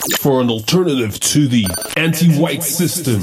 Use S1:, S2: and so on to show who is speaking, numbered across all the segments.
S1: for an alternative to the anti-white system.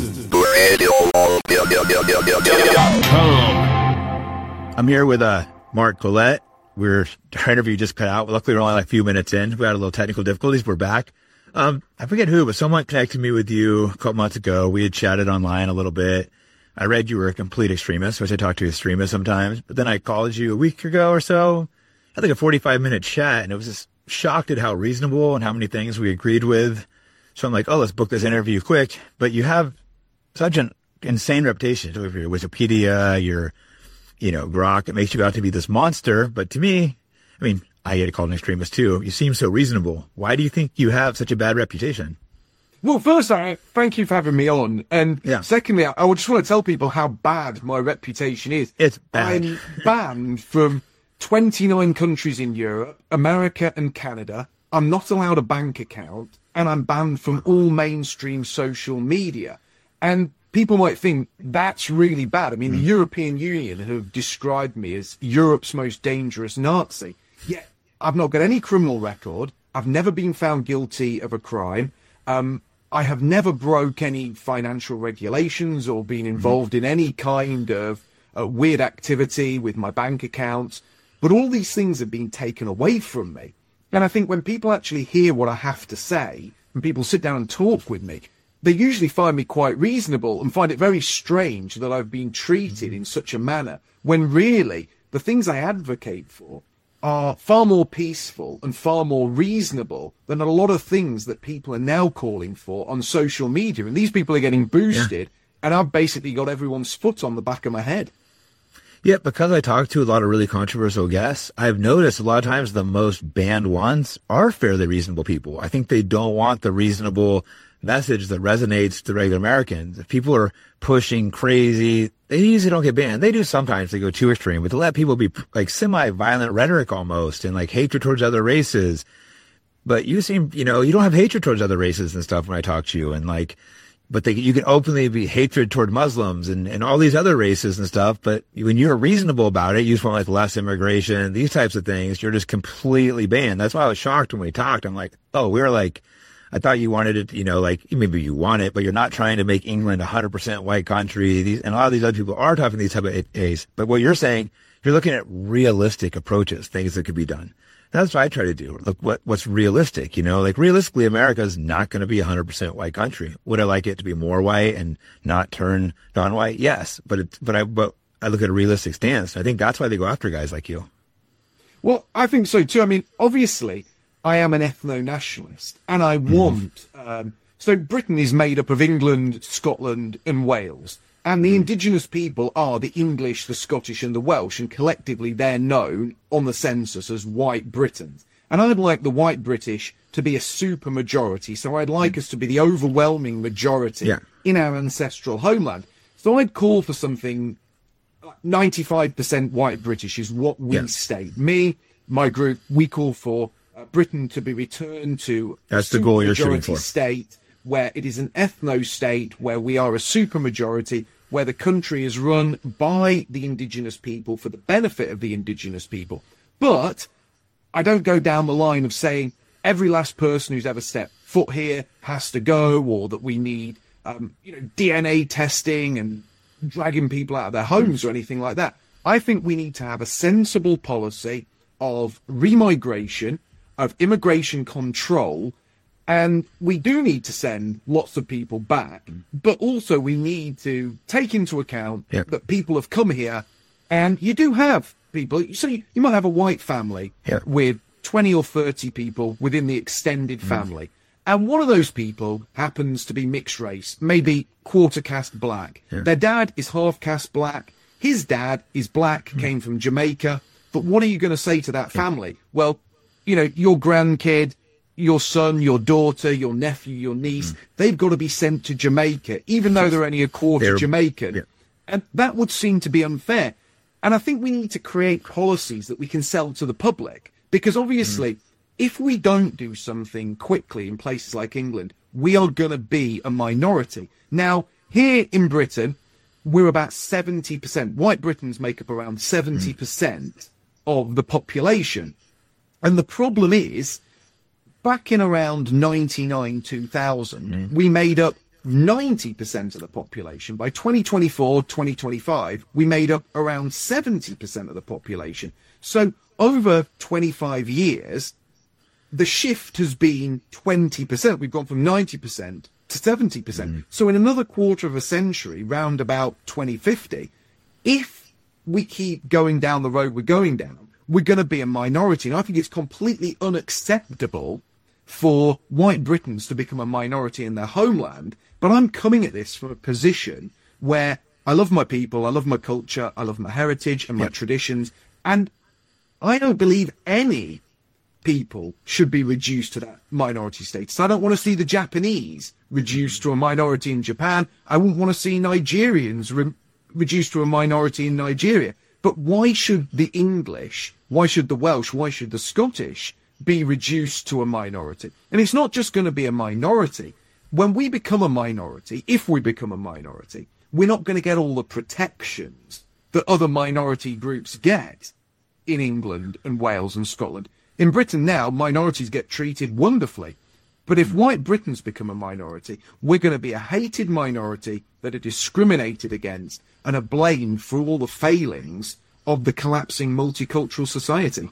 S2: I'm here with Mark Collette. Our interview just cut out. Luckily, we're only like a few minutes in. We had a little technical difficulties. We're back. I forget who, but someone connected me with you a couple months ago. We had chatted online a little bit. I read you were a complete extremist, which I talk to extremists sometimes. But then I called you a week ago or so. I had like a 45-minute chat, and it was just shocked at how reasonable and how many things we agreed with. So I'm like, oh, let's book this interview quick. But you have such an insane reputation with your Wikipedia, your, Grok. It makes you out to be this monster. But to me, I mean, I get called an extremist too. You seem so reasonable. Why do you think you have such a bad reputation?
S3: Well, first, thank you for having me on. And secondly, I just want to tell people how bad my reputation is.
S2: It's bad.
S3: I'm banned from 29 countries in Europe, America and Canada. I'm not allowed a bank account, and I'm banned from all mainstream social media. And people might think that's really bad. I mean, the European Union have described me as Europe's most dangerous Nazi. Yet I've not got any criminal record. I've never been found guilty of a crime. I have never broke any financial regulations or been involved in any kind of weird activity with my bank accounts. But all these things have been taken away from me. And I think when people actually hear what I have to say, and people sit down and talk with me, they usually find me quite reasonable and find it very strange that I've been treated in such a manner, when really the things I advocate for are far more peaceful and far more reasonable than a lot of things that people are now calling for on social media. And these people are getting boosted, and I've basically got everyone's foot on the back of my head.
S2: Yeah, because I talk to a lot of really controversial guests, I've noticed a lot of times the most banned ones are fairly reasonable people. I think they don't want the reasonable message that resonates to regular Americans. If people are pushing crazy, they usually don't get banned. They do sometimes. They go too extreme, but to let people be like semi-violent rhetoric almost and like hatred towards other races. But you seem, you don't have hatred towards other races and stuff when I talk to you, and like, but you can openly be hatred toward Muslims and all these other races and stuff. But when you're reasonable about it, you just want like less immigration, these types of things, you're just completely banned. That's why I was shocked when we talked. I'm like, oh, we're like, I thought you wanted it, like maybe you want it, but you're not trying to make England 100% white country. And a lot of these other people are talking these type of A's. But what you're saying, you're looking at realistic approaches, things that could be done. That's what I try to do. Look, what's realistic, like realistically, America is not going to be 100% white country. Would I like it to be more white and not turn non-white? Yes. But I look at a realistic stance. I think that's why they go after guys like you.
S3: Well, I think so too. I mean, obviously I am an ethno-nationalist, and I want, so Britain is made up of England, Scotland and Wales. And the indigenous people are the English, the Scottish and the Welsh, and collectively they're known on the census as white Britons. And I'd like the white British to be a super majority, so I'd like us to be the overwhelming majority in our ancestral homeland. So I'd call for something like 95% white British is what we state. Me, my group, we call for Britain to be returned to
S2: that's the goal you're shooting for.
S3: State where it is an ethno-state, where we are a super majority, where the country is run by the indigenous people for the benefit of the indigenous people. But I don't go down the line of saying every last person who's ever stepped foot here has to go, or that we need, DNA testing and dragging people out of their homes or anything like that. I think we need to have a sensible policy of remigration, of immigration control. And we do need to send lots of people back, but also we need to take into account that people have come here, and you do have people. So you might have a white family with 20 or 30 people within the extended family. And one of those people happens to be mixed race, maybe quarter caste black. Their dad is half caste black. His dad is black, came from Jamaica. But what are you going to say to that family? Well, your grandkid, your son, your daughter, your nephew, your niece, they've got to be sent to Jamaica, even though they're only a quarter Jamaican. And that would seem to be unfair. And I think we need to create policies that we can sell to the public, because obviously, if we don't do something quickly in places like England, we are going to be a minority. Now, here in Britain, we're about 70%. White Britons make up around 70% of the population. And the problem is, back in around 99, 2000, we made up 90% of the population. By 2024, 2025, we made up around 70% of the population. So over 25 years, the shift has been 20%. We've gone from 90% to 70%. So in another quarter of a century, round about 2050, if we keep going down the road we're going down, we're going to be a minority. And I think it's completely unacceptable for white Britons to become a minority in their homeland. But I'm coming at this from a position where I love my people, I love my culture, I love my heritage and my traditions. And I don't believe any people should be reduced to that minority status. I don't want to see the Japanese reduced to a minority in Japan. I wouldn't want to see Nigerians reduced to a minority in Nigeria. But why should the English, why should the Welsh, why should the Scottish be reduced to a minority? And it's not just going to be a minority. When we become a minority, if we become a minority, we're not going to get all the protections that other minority groups get in England and Wales and Scotland. In Britain now, minorities get treated wonderfully. But if white Britons become a minority, we're going to be a hated minority that are discriminated against and are blamed for all the failings of the collapsing multicultural society.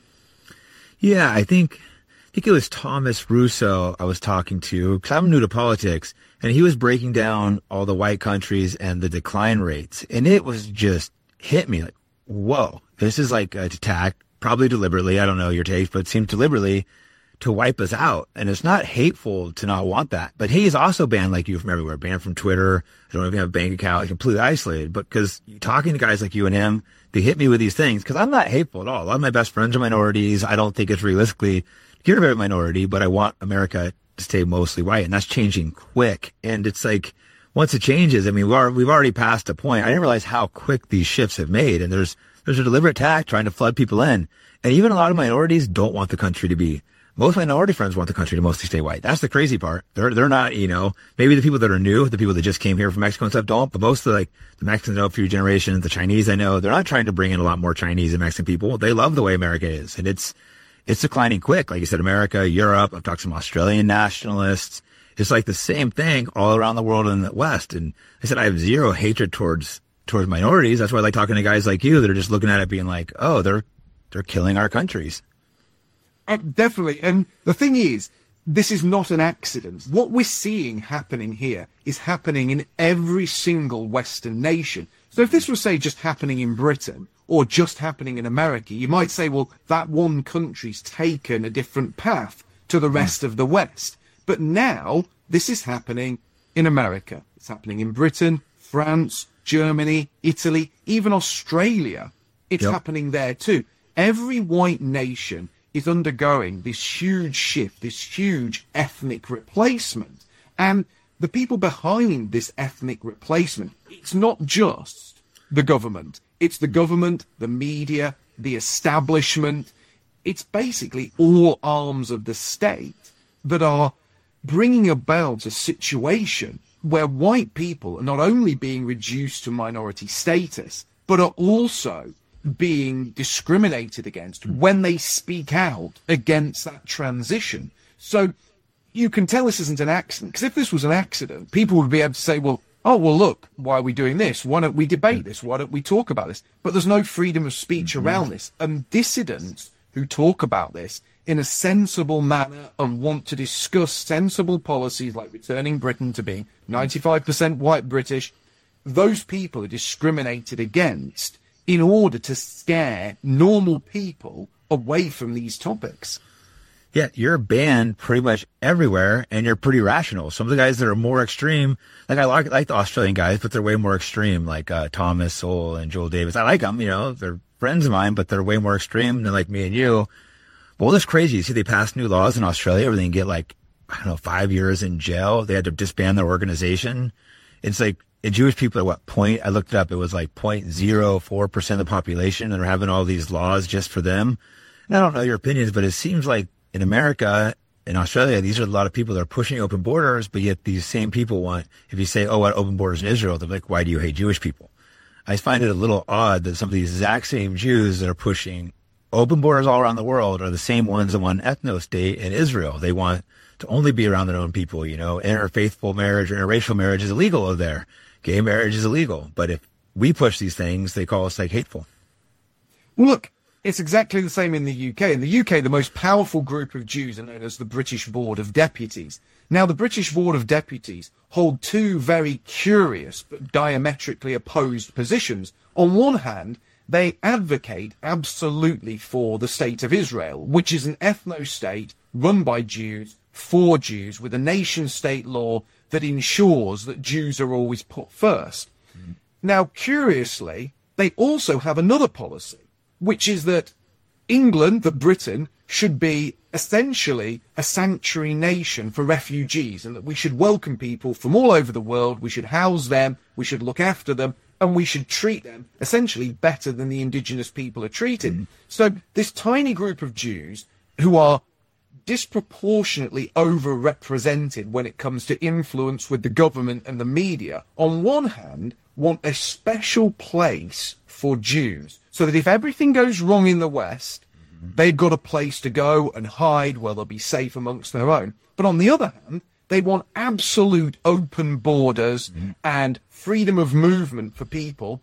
S2: Yeah, I think it was Thomas Russo I was talking to, because I'm new to politics, and he was breaking down all the white countries and the decline rates. And it was just hit me like, whoa, this is like an attack, probably deliberately, I don't know your taste, but it seemed deliberately to wipe us out. And it's not hateful to not want that. But he's also banned like you from everywhere, banned from Twitter. I don't even have a bank account, completely isolated. But because talking to guys like you and him, they hit me with these things because I'm not hateful at all. A lot of my best friends are minorities. I don't think it's realistically to get rid of a minority, but I want America to stay mostly white. And that's changing quick. And it's like, once it changes, I mean, we've already passed a point. I didn't realize how quick these shifts have made. And there's a deliberate attack trying to flood people in. And even a lot of minorities don't want the country to be. Most minority friends want the country to mostly stay white. That's the crazy part. They're not, maybe the people that are new, the people that just came here from Mexico and stuff don't, but most of the Mexicans I know a few generations, the Chinese I know, they're not trying to bring in a lot more Chinese and Mexican people. They love the way America is. And it's declining quick. Like you said, America, Europe, I've talked to some Australian nationalists. It's like the same thing all around the world in the West. And I said, I have zero hatred towards minorities. That's why I like talking to guys like you that are just looking at it being like, oh, they're killing our countries.
S3: Definitely. And the thing is, this is not an accident. What we're seeing happening here is happening in every single Western nation. So if this was, say, just happening in Britain or just happening in America, you might say, well, that one country's taken a different path to the rest of the West. But now this is happening in America. It's happening in Britain, France, Germany, Italy, even Australia. It's happening there too. Every white nation is undergoing this huge shift, this huge ethnic replacement. And the people behind this ethnic replacement, it's not just the government. It's the government, the media, the establishment. It's basically all arms of the state that are bringing about a situation where white people are not only being reduced to minority status, but are also being discriminated against when they speak out against that transition. So you can tell this isn't an accident, because if this was an accident, people would be able to say, well, look, why are we doing this? Why don't we debate this? Why don't we talk about this? But there's no freedom of speech around this. And dissidents who talk about this in a sensible manner and want to discuss sensible policies like returning Britain to being 95% white British, those people are discriminated against in order to scare normal people away from these topics.
S2: Yeah, you're banned pretty much everywhere, and you're pretty rational. Some of the guys that are more extreme, like I like the Australian guys, but they're way more extreme, like Thomas Sowell and Joel Davis. I like them, they're friends of mine, but they're way more extreme than like me and you. Well, that's crazy. You see, they passed new laws in Australia where they can get 5 years in jail. They had to disband their organization. It's like, and Jewish people are I looked it up, it was like 0.04% of the population that are having all these laws just for them. And I don't know your opinions, but it seems like in America, in Australia, these are a lot of people that are pushing open borders, but yet these same people want, if you say, what open borders in Israel, they're like, why do you hate Jewish people? I find it a little odd that some of these exact same Jews that are pushing open borders all around the world are the same ones that want ethno-state in Israel. They want to only be around their own people, you know. Interfaithful marriage or interracial marriage is illegal over there. Gay marriage is illegal. But if we push these things, they call us like hateful.
S3: Well, look, it's exactly the same in the UK. In the UK, the most powerful group of Jews are known as the British Board of Deputies. Now, the British Board of Deputies hold two very curious but diametrically opposed positions. On one hand, they advocate absolutely for the State of Israel, which is an ethno-state run by Jews, for Jews, with a nation-state law that ensures that Jews are always put first. Now, curiously, they also have another policy, which is that England, that Britain, should be essentially a sanctuary nation for refugees, and that we should welcome people from all over the world, we should house them, we should look after them, and we should treat them essentially better than the indigenous people are treated. So this tiny group of Jews who are disproportionately overrepresented when it comes to influence with the government and the media, on one hand, want a special place for Jews, so that if everything goes wrong in the West, they've got a place to go and hide where they'll be safe amongst their own. But on the other hand, they want absolute open borders and freedom of movement for people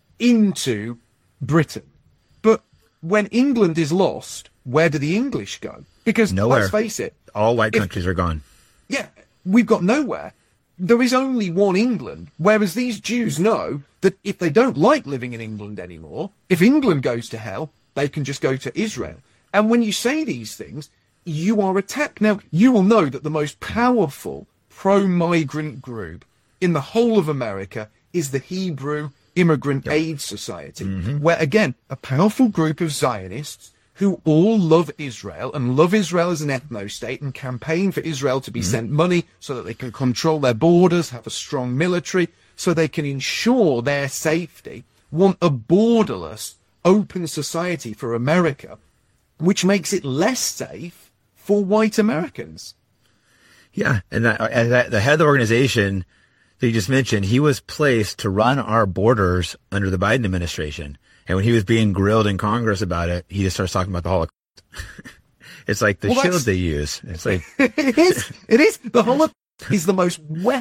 S3: into Britain. But when England is lost, where do the English go? Because
S2: nowhere.
S3: Let's face it,
S2: All white countries are gone.
S3: yeah, we've got nowhere. There is only one England, whereas these Jews know that if they don't like living in England anymore, if England goes to hell, they can just go to Israel. And when you say these things, you are attacked. Now, you will know that the most powerful pro-migrant group in the whole of America is the Hebrew Immigrant Aid Society, where, again, a powerful group of Zionists who all love Israel and love Israel as an ethno-state and campaign for Israel to be sent money so that they can control their borders, have a strong military, so they can ensure their safety, want a borderless, open society for America, which makes it less safe for white Americans.
S2: Yeah, and the head of the organization that you just mentioned, he was placed to run our borders under the Biden administration. And when he was being grilled in Congress about it, he just starts talking about the Holocaust. It's like the shield they use. It's like
S3: it is. The Holocaust is the most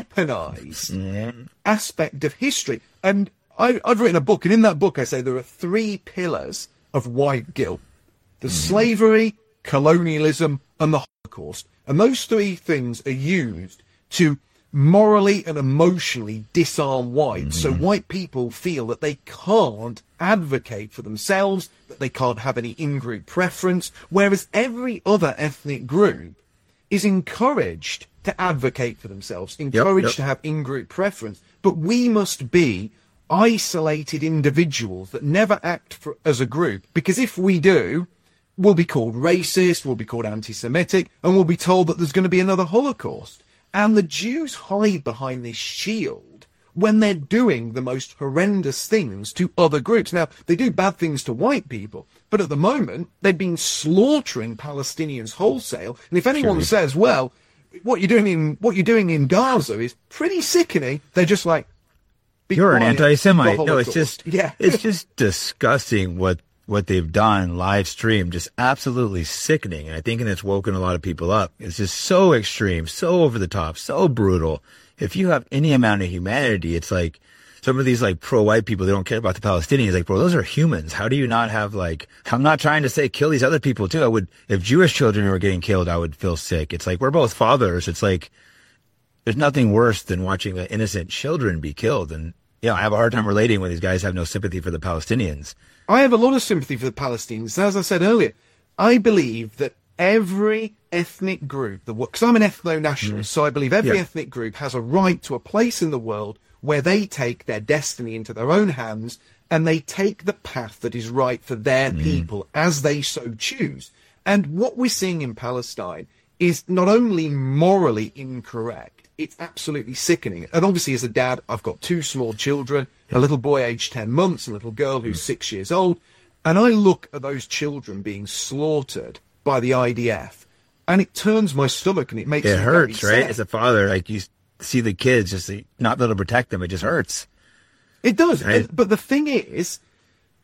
S3: weaponized aspect of history. And I've written a book, and in that book I say there are three pillars of white guilt: the slavery, colonialism, and the Holocaust. And those three things are used to morally and emotionally disarm whites. So white people feel that they can't advocate for themselves, that they can't have any in-group preference, whereas every other ethnic group is encouraged to advocate for themselves, encouraged to have in-group preference. But we must be isolated individuals that never act as a group, because if we do, we'll be called racist, we'll be called anti-Semitic, and we'll be told that there's going to be another Holocaust. And the Jews hide behind this shield when they're doing the most horrendous things to other groups. Now, they do bad things to white people, but at the moment, they've been slaughtering Palestinians wholesale. And if anyone says, well, what you're doing in Gaza is pretty sickening, they're just like,
S2: you're an anti-Semite. No, it's just
S3: it's
S2: just disgusting what they've done live stream, just absolutely sickening. And I think it's woken a lot of people up. It's just so extreme, so over the top, so brutal. If you have any amount of humanity, it's like some of these like pro-white people, they don't care about the Palestinians. Like, bro, those are humans. How do you not have like, I'm not trying to say kill these other people too. If Jewish children were getting killed, I would feel sick. It's like, we're both fathers. It's like, there's nothing worse than watching the innocent children be killed. And I have a hard time relating when these guys have no sympathy for the Palestinians.
S3: I have a lot of sympathy for the Palestinians. As I said earlier, I believe that every ethnic group, because I'm an ethno-nationalist, so I believe every ethnic group has a right to a place in the world where they take their destiny into their own hands and they take the path that is right for their people as they so choose. And what we're seeing in Palestine is not only morally incorrect, it's absolutely sickening. And obviously, as a dad, I've got two small children, a little boy aged 10 months, and a little girl who's 6 years old. And I look at those children being slaughtered by the IDF, and it turns my stomach and it makes me
S2: hurts,
S3: very
S2: right?
S3: sad.
S2: As a father, like you see the kids just not be able to protect them. It just hurts.
S3: It does.
S2: Right?
S3: But the thing is,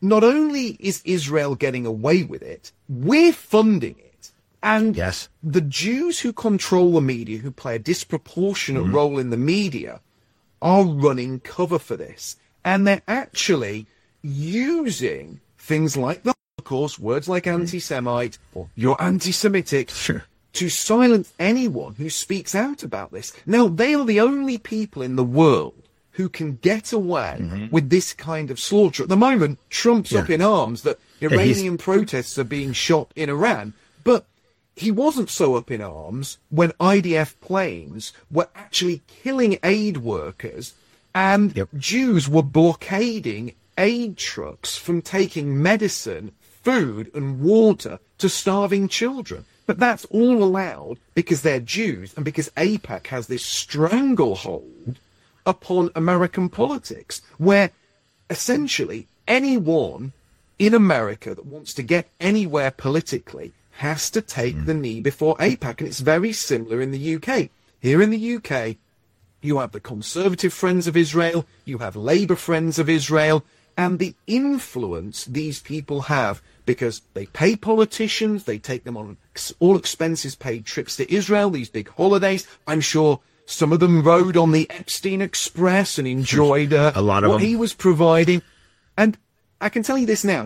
S3: not only is Israel getting away with it, we're funding it. And
S2: Yes.
S3: the Jews who control the media, who play a disproportionate role in the media, are running cover for this. And they're actually using things like the Holocaust, words like anti-Semite, or you're anti-Semitic,
S2: Sure.
S3: to silence anyone who speaks out about this. Now, they are the only people in the world who can get away with this kind of slaughter. At the moment, Trump's up in arms that Iranian protests are being shot in Iran. But he wasn't so up in arms when IDF planes were actually killing aid workers and Jews were blockading aid trucks from taking medicine, food and water to starving children. But that's all allowed because they're Jews and because AIPAC has this stranglehold upon American politics, where essentially anyone in America that wants to get anywhere politically has to take the knee before AIPAC. And it's very similar in the UK. Here in the UK, you have the Conservative Friends of Israel, you have Labour Friends of Israel, and the influence these people have because they pay politicians, they take them on all expenses paid trips to Israel, these big holidays. I'm sure some of them rode on the Epstein Express and enjoyed
S2: a lot of
S3: what
S2: them.
S3: he was providing. And I can tell you this now.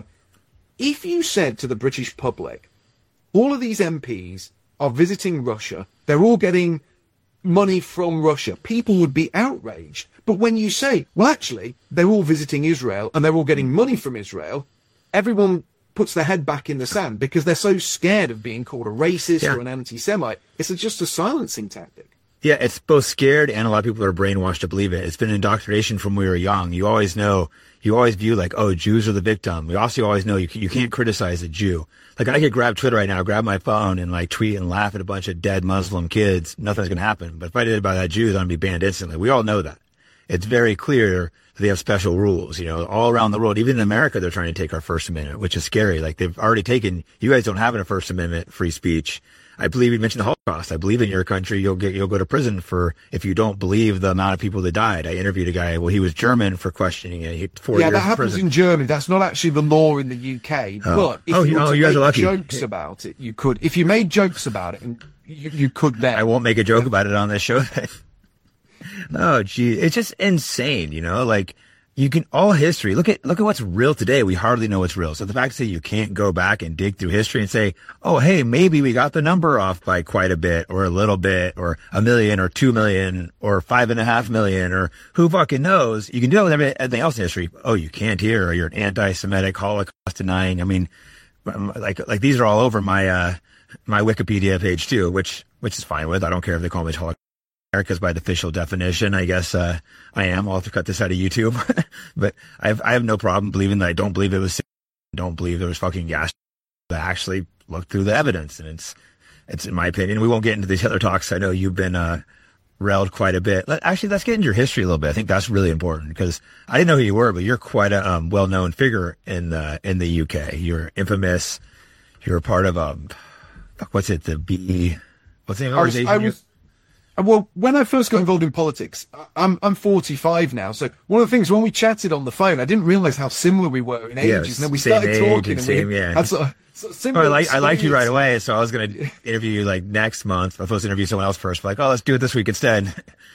S3: If you said to the British public, all of these MPs are visiting Russia, they're all getting money from Russia, people would be outraged. But when you say, well, actually, they're all visiting Israel and they're all getting money from Israel, everyone puts their head back in the sand because they're so scared of being called a racist or an anti-Semite. It's just a silencing tactic.
S2: Yeah, it's both scared and a lot of people are brainwashed to believe it. It's been indoctrination from when we were young. You always view like, oh, Jews are the victim. We also always know you can't criticize a Jew. Like I could grab Twitter right now, grab my phone and like tweet and laugh at a bunch of dead Muslim kids. Nothing's going to happen. But if I did it by that Jew, then I'd be banned instantly. We all know that. It's very clear that they have special rules, all around the world. Even in America, they're trying to take our First Amendment, which is scary. Like they've already taken, you guys don't have a First Amendment free speech. I believe you mentioned the Holocaust. I believe in your country, you'll go to prison if you don't believe the amount of people that died. I interviewed a guy, he was German for questioning it. 4 years
S3: that happens
S2: prison.
S3: in Germany. That's not actually the law in the UK. But if you were to
S2: you guys are
S3: make
S2: lucky.
S3: jokes about it, you could. If you made jokes about it, and you could then.
S2: I won't make a joke about it on this show. No, gee, it's just insane, like you can all history. Look at what's real today. We hardly know what's real. So the fact that you can't go back and dig through history and say, oh, hey, maybe we got the number off by quite a bit or a little bit or 1 million or 2 million or 5.5 million or who fucking knows. You can do that with everything else in history. Oh, you can't here or you're an anti-Semitic Holocaust denying. I mean, like these are all over my Wikipedia page too, which is fine with. I don't care if they call me Holocaust. Because by the official definition, I guess I am. I'll have to cut this out of YouTube. But I have no problem believing that I don't believe it was. Don't believe there was fucking gas. I actually looked through the evidence, and it's in my opinion. We won't get into these other talks. I know you've been railed quite a bit. Let's get into your history a little bit. I think that's really important because I didn't know who you were, but you're quite a well-known figure in the UK. You're infamous. You're a part of what's it? The B. What's the organization?
S3: Well, when I first got involved in politics, I'm 45 now. So one of the things when we chatted on the phone, I didn't realize how similar we were in ages. And then we started talking. Had sort of similar
S2: I liked you right away, so I was going to interview you like next month. I was supposed to interview someone else first. But let's do it this week instead.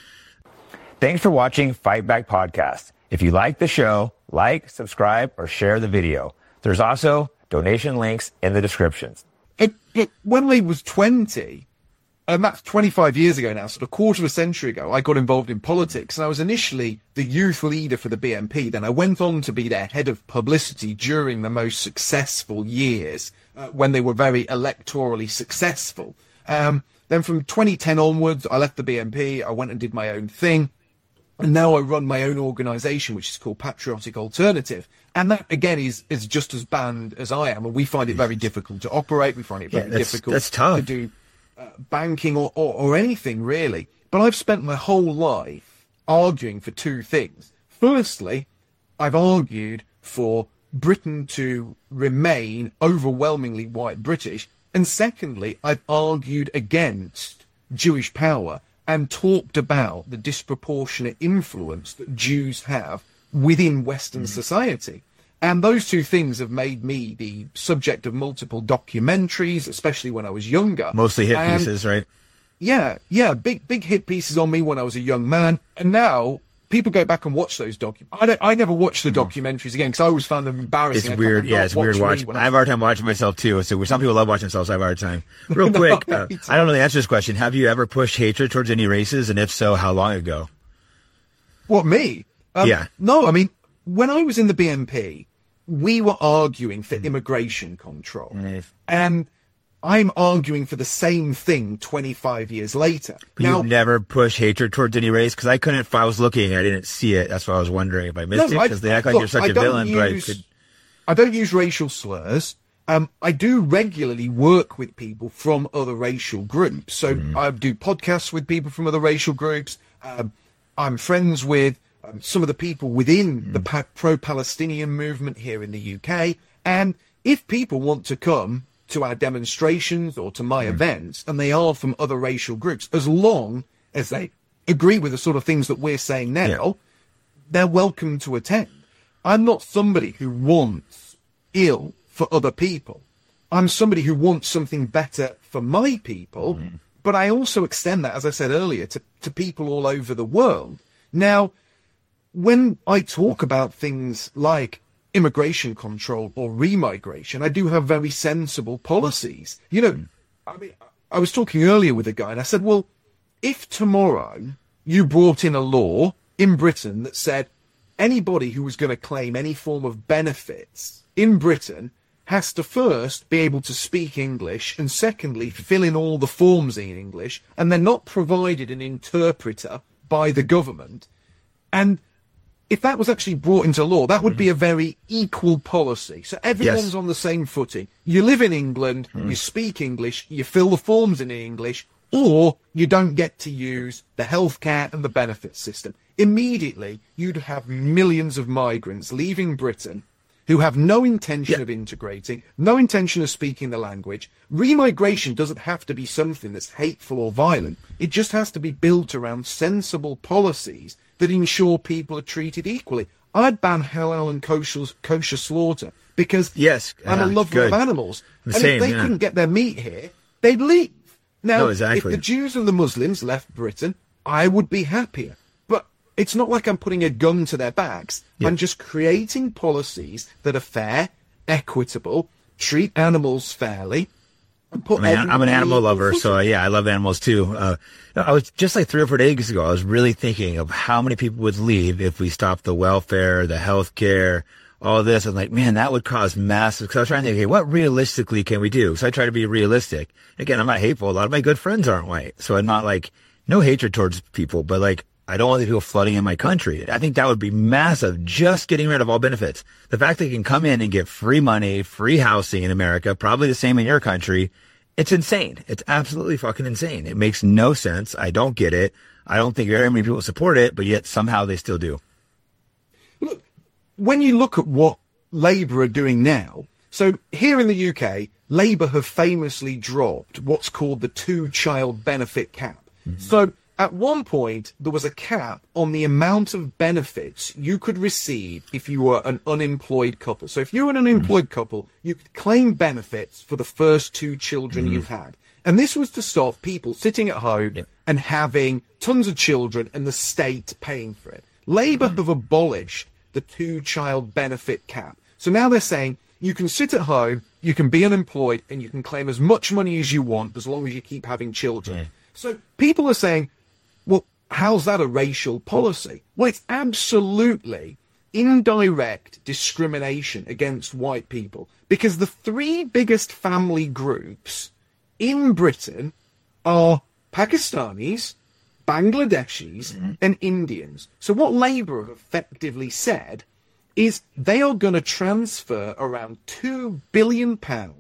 S2: Thanks for watching Fight Back Podcast. If you like the show, like, subscribe, or share the video. There's also donation links in the descriptions.
S3: When I was 20. And that's 25 years ago now, sort of a quarter of a century ago, I got involved in politics. And I was initially the youth leader for the BNP. Then I went on to be their head of publicity during the most successful years, when they were very electorally successful. Then from 2010 onwards, I left the BNP. I went and did my own thing. And now I run my own organisation, which is called Patriotic Alternative. And that, again, is just as banned as I am. And we find it very difficult to operate. We find it very difficult to do banking or anything really. But I've spent my whole life arguing for two things. Firstly, I've argued for Britain to remain overwhelmingly white British. And secondly, I've argued against Jewish power and talked about the disproportionate influence that Jews have within Western society. And those two things have made me the subject of multiple documentaries, especially when I was younger.
S2: Mostly hit pieces, right?
S3: Yeah, big hit pieces on me when I was a young man. And now people go back and watch those documentaries. I never watched the documentaries again because I always found them embarrassing.
S2: It's weird. Yeah, it's weird watching. I have a hard time watching myself too. So some people love watching themselves. I have a hard time. Real quick, I don't know the answer to this question. Have you ever pushed hatred towards any races? And if so, how long ago?
S3: What, me?
S2: Yeah.
S3: No, I mean, when I was in the BNP, we were arguing for immigration control. And I'm arguing for the same thing 25 years later.
S2: But you've never pushed hatred towards any race? Because I couldn't, if I was looking, I didn't see it. That's why I was wondering if I missed it. Because they act like you're such a villain.
S3: I don't use racial slurs. I do regularly work with people from other racial groups. So I do podcasts with people from other racial groups. I'm friends with some of the people within the pro-Palestinian movement here in the UK. And if people want to come to our demonstrations or to my events, and they are from other racial groups, as long as they agree with the sort of things that we're saying now, they're welcome to attend. I'm not somebody who wants ill for other people. I'm somebody who wants something better for my people, but I also extend that, as I said earlier, to people all over the world. Now, when I talk about things like immigration control or remigration, I do have very sensible policies. You know, I mean, I was talking earlier with a guy and I said, well, if tomorrow you brought in a law in Britain that said anybody who was going to claim any form of benefits in Britain has to first be able to speak English and secondly fill in all the forms in English, and they're not provided an interpreter by the government, and if that was actually brought into law, that would be a very equal policy. So everyone's on the same footing. You live in England, you speak English, you fill the forms in English, or you don't get to use the healthcare and the benefits system. Immediately, you'd have millions of migrants leaving Britain who have no intention of integrating, no intention of speaking the language. Remigration doesn't have to be something that's hateful or violent. It just has to be built around sensible policies that ensure people are treated equally. I'd ban halal and kosher slaughter because I'm a lover of animals. And if they couldn't get their meat here, they'd leave. Now, if the Jews and the Muslims left Britain, I would be happier. But it's not like I'm putting a gun to their backs. I'm just creating policies that are fair, equitable, treat animals fairly.
S2: I'm an animal lover, so I love animals too. I was just like 3 or 4 days ago, I was really thinking of how many people would leave if we stopped the welfare, the health care, all this. I'm like, man, that would cause massive, because I was trying to think, okay, what realistically can we do? So I try to be realistic. Again, I'm not hateful. A lot of my good friends aren't white. So I'm not like, no hatred towards people, but like, I don't want the people flooding in my country. I think that would be massive, just getting rid of all benefits. The fact that you can come in and get free money, free housing in America, probably the same in your country, it's insane. It's absolutely fucking insane. It makes no sense. I don't get it. I don't think very many people support it, but yet somehow they still do.
S3: Look, when you look at what Labour are doing now, so here in the UK, Labour have famously dropped what's called the 2-child benefit cap. So at one point, there was a cap on the amount of benefits you could receive if you were an unemployed couple. So if you were an unemployed couple, you could claim benefits for the first 2 children you've had. And this was to stop people sitting at home and having tons of children and the state paying for it. Labour have abolished the 2-child benefit cap. So now they're saying you can sit at home, you can be unemployed, and you can claim as much money as you want as long as you keep having children. So people are saying, well, how's that a racial policy? Well, it's absolutely indirect discrimination against white people, because the 3 biggest family groups in Britain are Pakistanis, Bangladeshis, and Indians. So what Labour have effectively said is they are going to transfer around £2 billion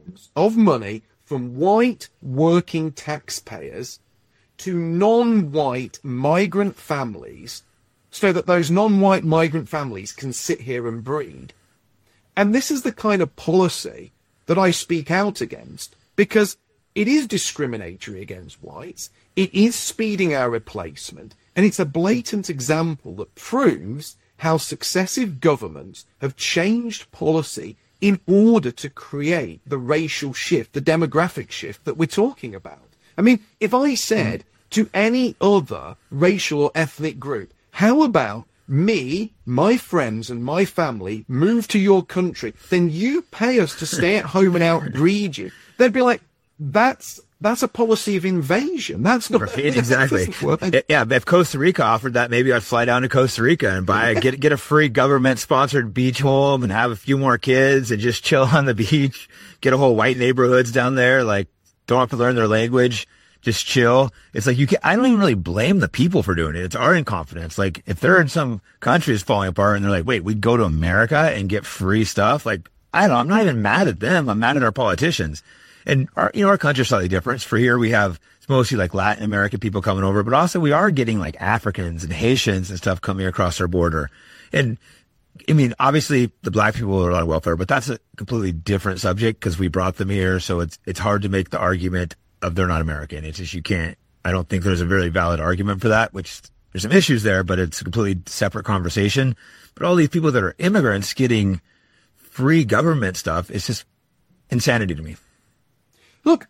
S3: of money from white working taxpayers to non-white migrant families, so that those non-white migrant families can sit here and breed. And this is the kind of policy that I speak out against, because it is discriminatory against whites, it is speeding our replacement, and it's a blatant example that proves how successive governments have changed policy in order to create the racial shift, the demographic shift that we're talking about. I mean, if I said to any other racial or ethnic group, how about me, my friends and my family move to your country, then you pay us to stay at home and outbreed you, they'd be like, that's a policy of invasion. That's not
S2: right, exactly. Yeah, if Costa Rica offered that, maybe I'd fly down to Costa Rica and get a free government-sponsored beach home and have a few more kids and just chill on the beach. Get a whole white neighborhoods down there, like don't have to learn their language, just chill. It's like I don't even really blame the people for doing it. It's our incompetence. Like if they're in some countries falling apart and they're like, wait, we'd go to America and get free stuff. Like I don't know. I'm not even mad at them. I'm mad at our politicians. And our country's slightly different. For here, it's mostly like Latin American people coming over, but also we are getting like Africans and Haitians and stuff coming across our border. And I mean, obviously the black people are on welfare, but that's a completely different subject because we brought them here. So it's hard to make the argument of they're not American. It's just, I don't think there's a very valid argument for that, which there's some issues there, but it's a completely separate conversation. But all these people that are immigrants getting free government stuff, it's just insanity to me.
S3: Look,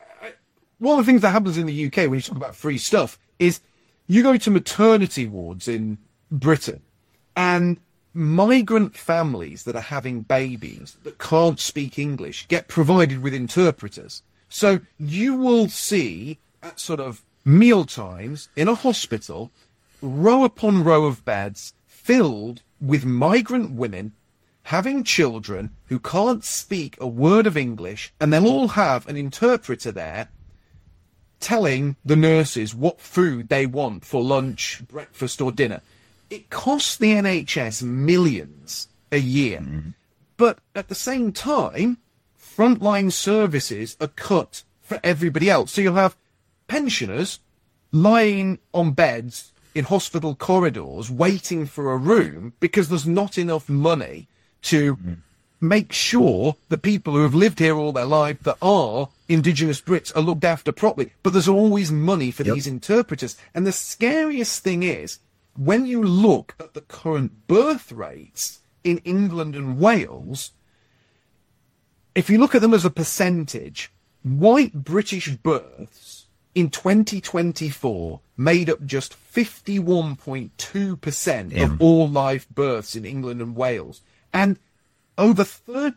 S3: one of the things that happens in the UK when you talk about free stuff is you go to maternity wards in Britain and migrant families that are having babies that can't speak English get provided with interpreters. So you will see at sort of meal times in a hospital, row upon row of beds filled with migrant women having children who can't speak a word of English, and they'll all have an interpreter there telling the nurses what food they want for lunch, breakfast or dinner. It costs the NHS millions a year. Mm-hmm. But at the same time, frontline services are cut for everybody else. So you'll have pensioners lying on beds in hospital corridors waiting for a room because there's not enough money to make sure that people who have lived here all their life that are indigenous Brits are looked after properly. But there's always money for these interpreters. And the scariest thing is, when you look at the current birth rates in England and Wales, if you look at them as a percentage, white British births in 2024 made up just 51.2% of all live births in England and Wales. And over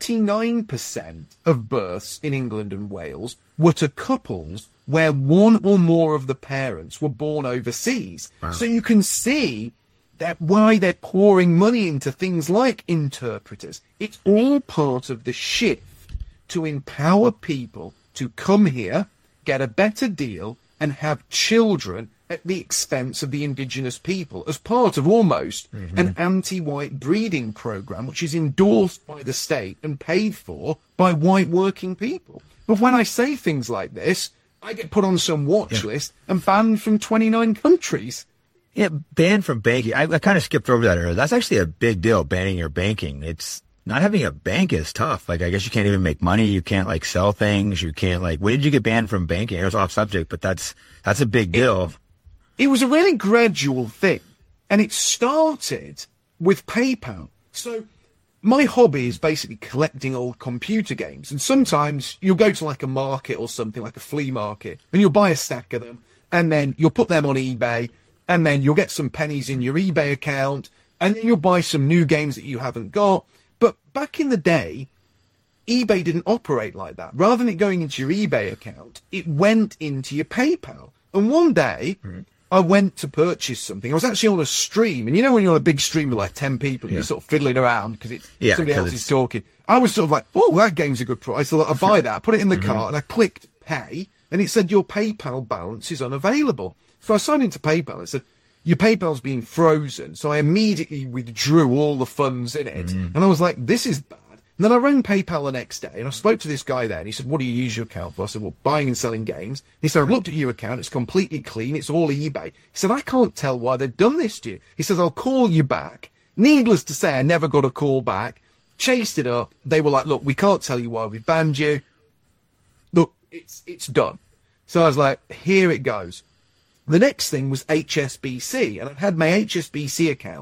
S3: 39% of births in England and Wales were to couples where one or more of the parents were born overseas. Wow. So you can see that why they're pouring money into things like interpreters. It's all part of the shift to empower people to come here, get a better deal, and have children at the expense of the indigenous people as part of almost an anti-white breeding program, which is endorsed by the state and paid for by white working people. But when I say things like this, I get put on some watch list and banned from 29 countries.
S2: Yeah, banned from banking. I kind of skipped over that earlier. That's actually a big deal, banning your banking. It's not having a bank is tough. Like, I guess you can't even make money. You can't like sell things. You can't like, when did you get banned from banking? It was off subject, but that's a big deal.
S3: It was a really gradual thing, and it started with PayPal. So my hobby is basically collecting old computer games, and sometimes you'll go to like a market or something, like a flea market, and you'll buy a stack of them, and then you'll put them on eBay, and then you'll get some pennies in your eBay account, and then you'll buy some new games that you haven't got. But back in the day, eBay didn't operate like that. Rather than it going into your eBay account, it went into your PayPal. And one day, I went to purchase something. I was actually on a stream. And you know when you're on a big stream with like 10 people and you're sort of fiddling around because somebody else is talking. I was sort of like, oh, that game's a good price. So I'll buy that. I put it in the cart and I clicked pay. And it said your PayPal balance is unavailable. So I signed into PayPal. It said, your PayPal's being frozen. So I immediately withdrew all the funds in it. And I was like, this is bad. And then I rang PayPal the next day and I spoke to this guy there and he said, what do you use your account for? I said, well, buying and selling games. He said, I've looked at your account. It's completely clean. It's all eBay. He said, I can't tell why they've done this to you. He says, I'll call you back. Needless to say, I never got a call back. Chased it up. They were like, look, we can't tell you why we've banned you. Look, it's done. So I was like, here it goes. The next thing was HSBC. And I've had my HSBC accounts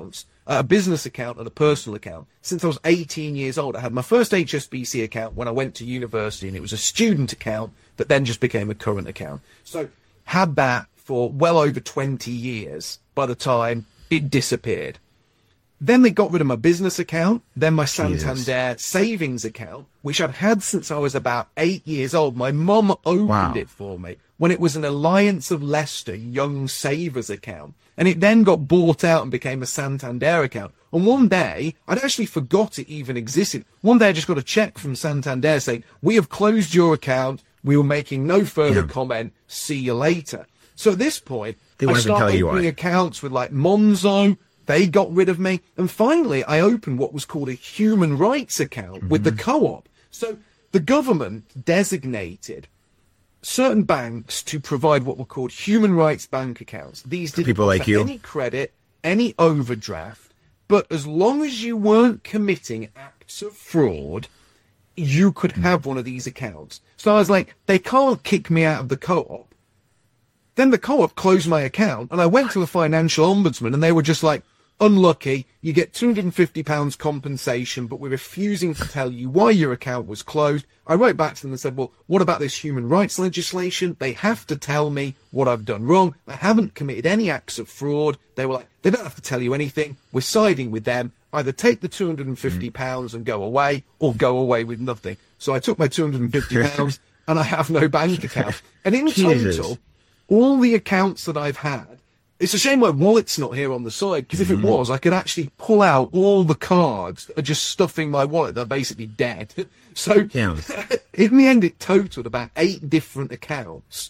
S3: a business account and a personal account. Since I was 18 years old, I had my first HSBC account when I went to university, and it was a student account that then just became a current account. So had that for well over 20 years by the time it disappeared. Then they got rid of my business account, then my Santander savings account, which I'd had since I was about 8 years old. My mum opened it for me when it was an Alliance of Leicester Young Savers account. And it then got bought out and became a Santander account. And one day, I'd actually forgot it even existed. One day I just got a check from Santander saying, we have closed your account. We were making no further comment. See you later. So at this point, I started opening accounts with like Monzo. They got rid of me. And finally, I opened what was called a human rights account with the co-op. So the government designated certain banks to provide what were called human rights bank accounts. These didn't offer any credit, any overdraft, but as long as you weren't committing acts of fraud, you could have one of these accounts. So I was like, they can't kick me out of the co-op. Then the co-op closed my account, and I went to the financial ombudsman, and they were just like, unlucky, you get £250 compensation, but we're refusing to tell you why your account was closed. I wrote back to them and said, well, what about this human rights legislation? They have to tell me what I've done wrong. I haven't committed any acts of fraud. They were like, they don't have to tell you anything. We're siding with them. Either take the £250 and go away, or go away with nothing. So I took my £250 and I have no bank account. And in total, all the accounts that I've had, it's a shame my wallet's not here on the side, because if it was, I could actually pull out all the cards that are just stuffing my wallet. They're basically dead. So in the end, it totaled about 8 different accounts,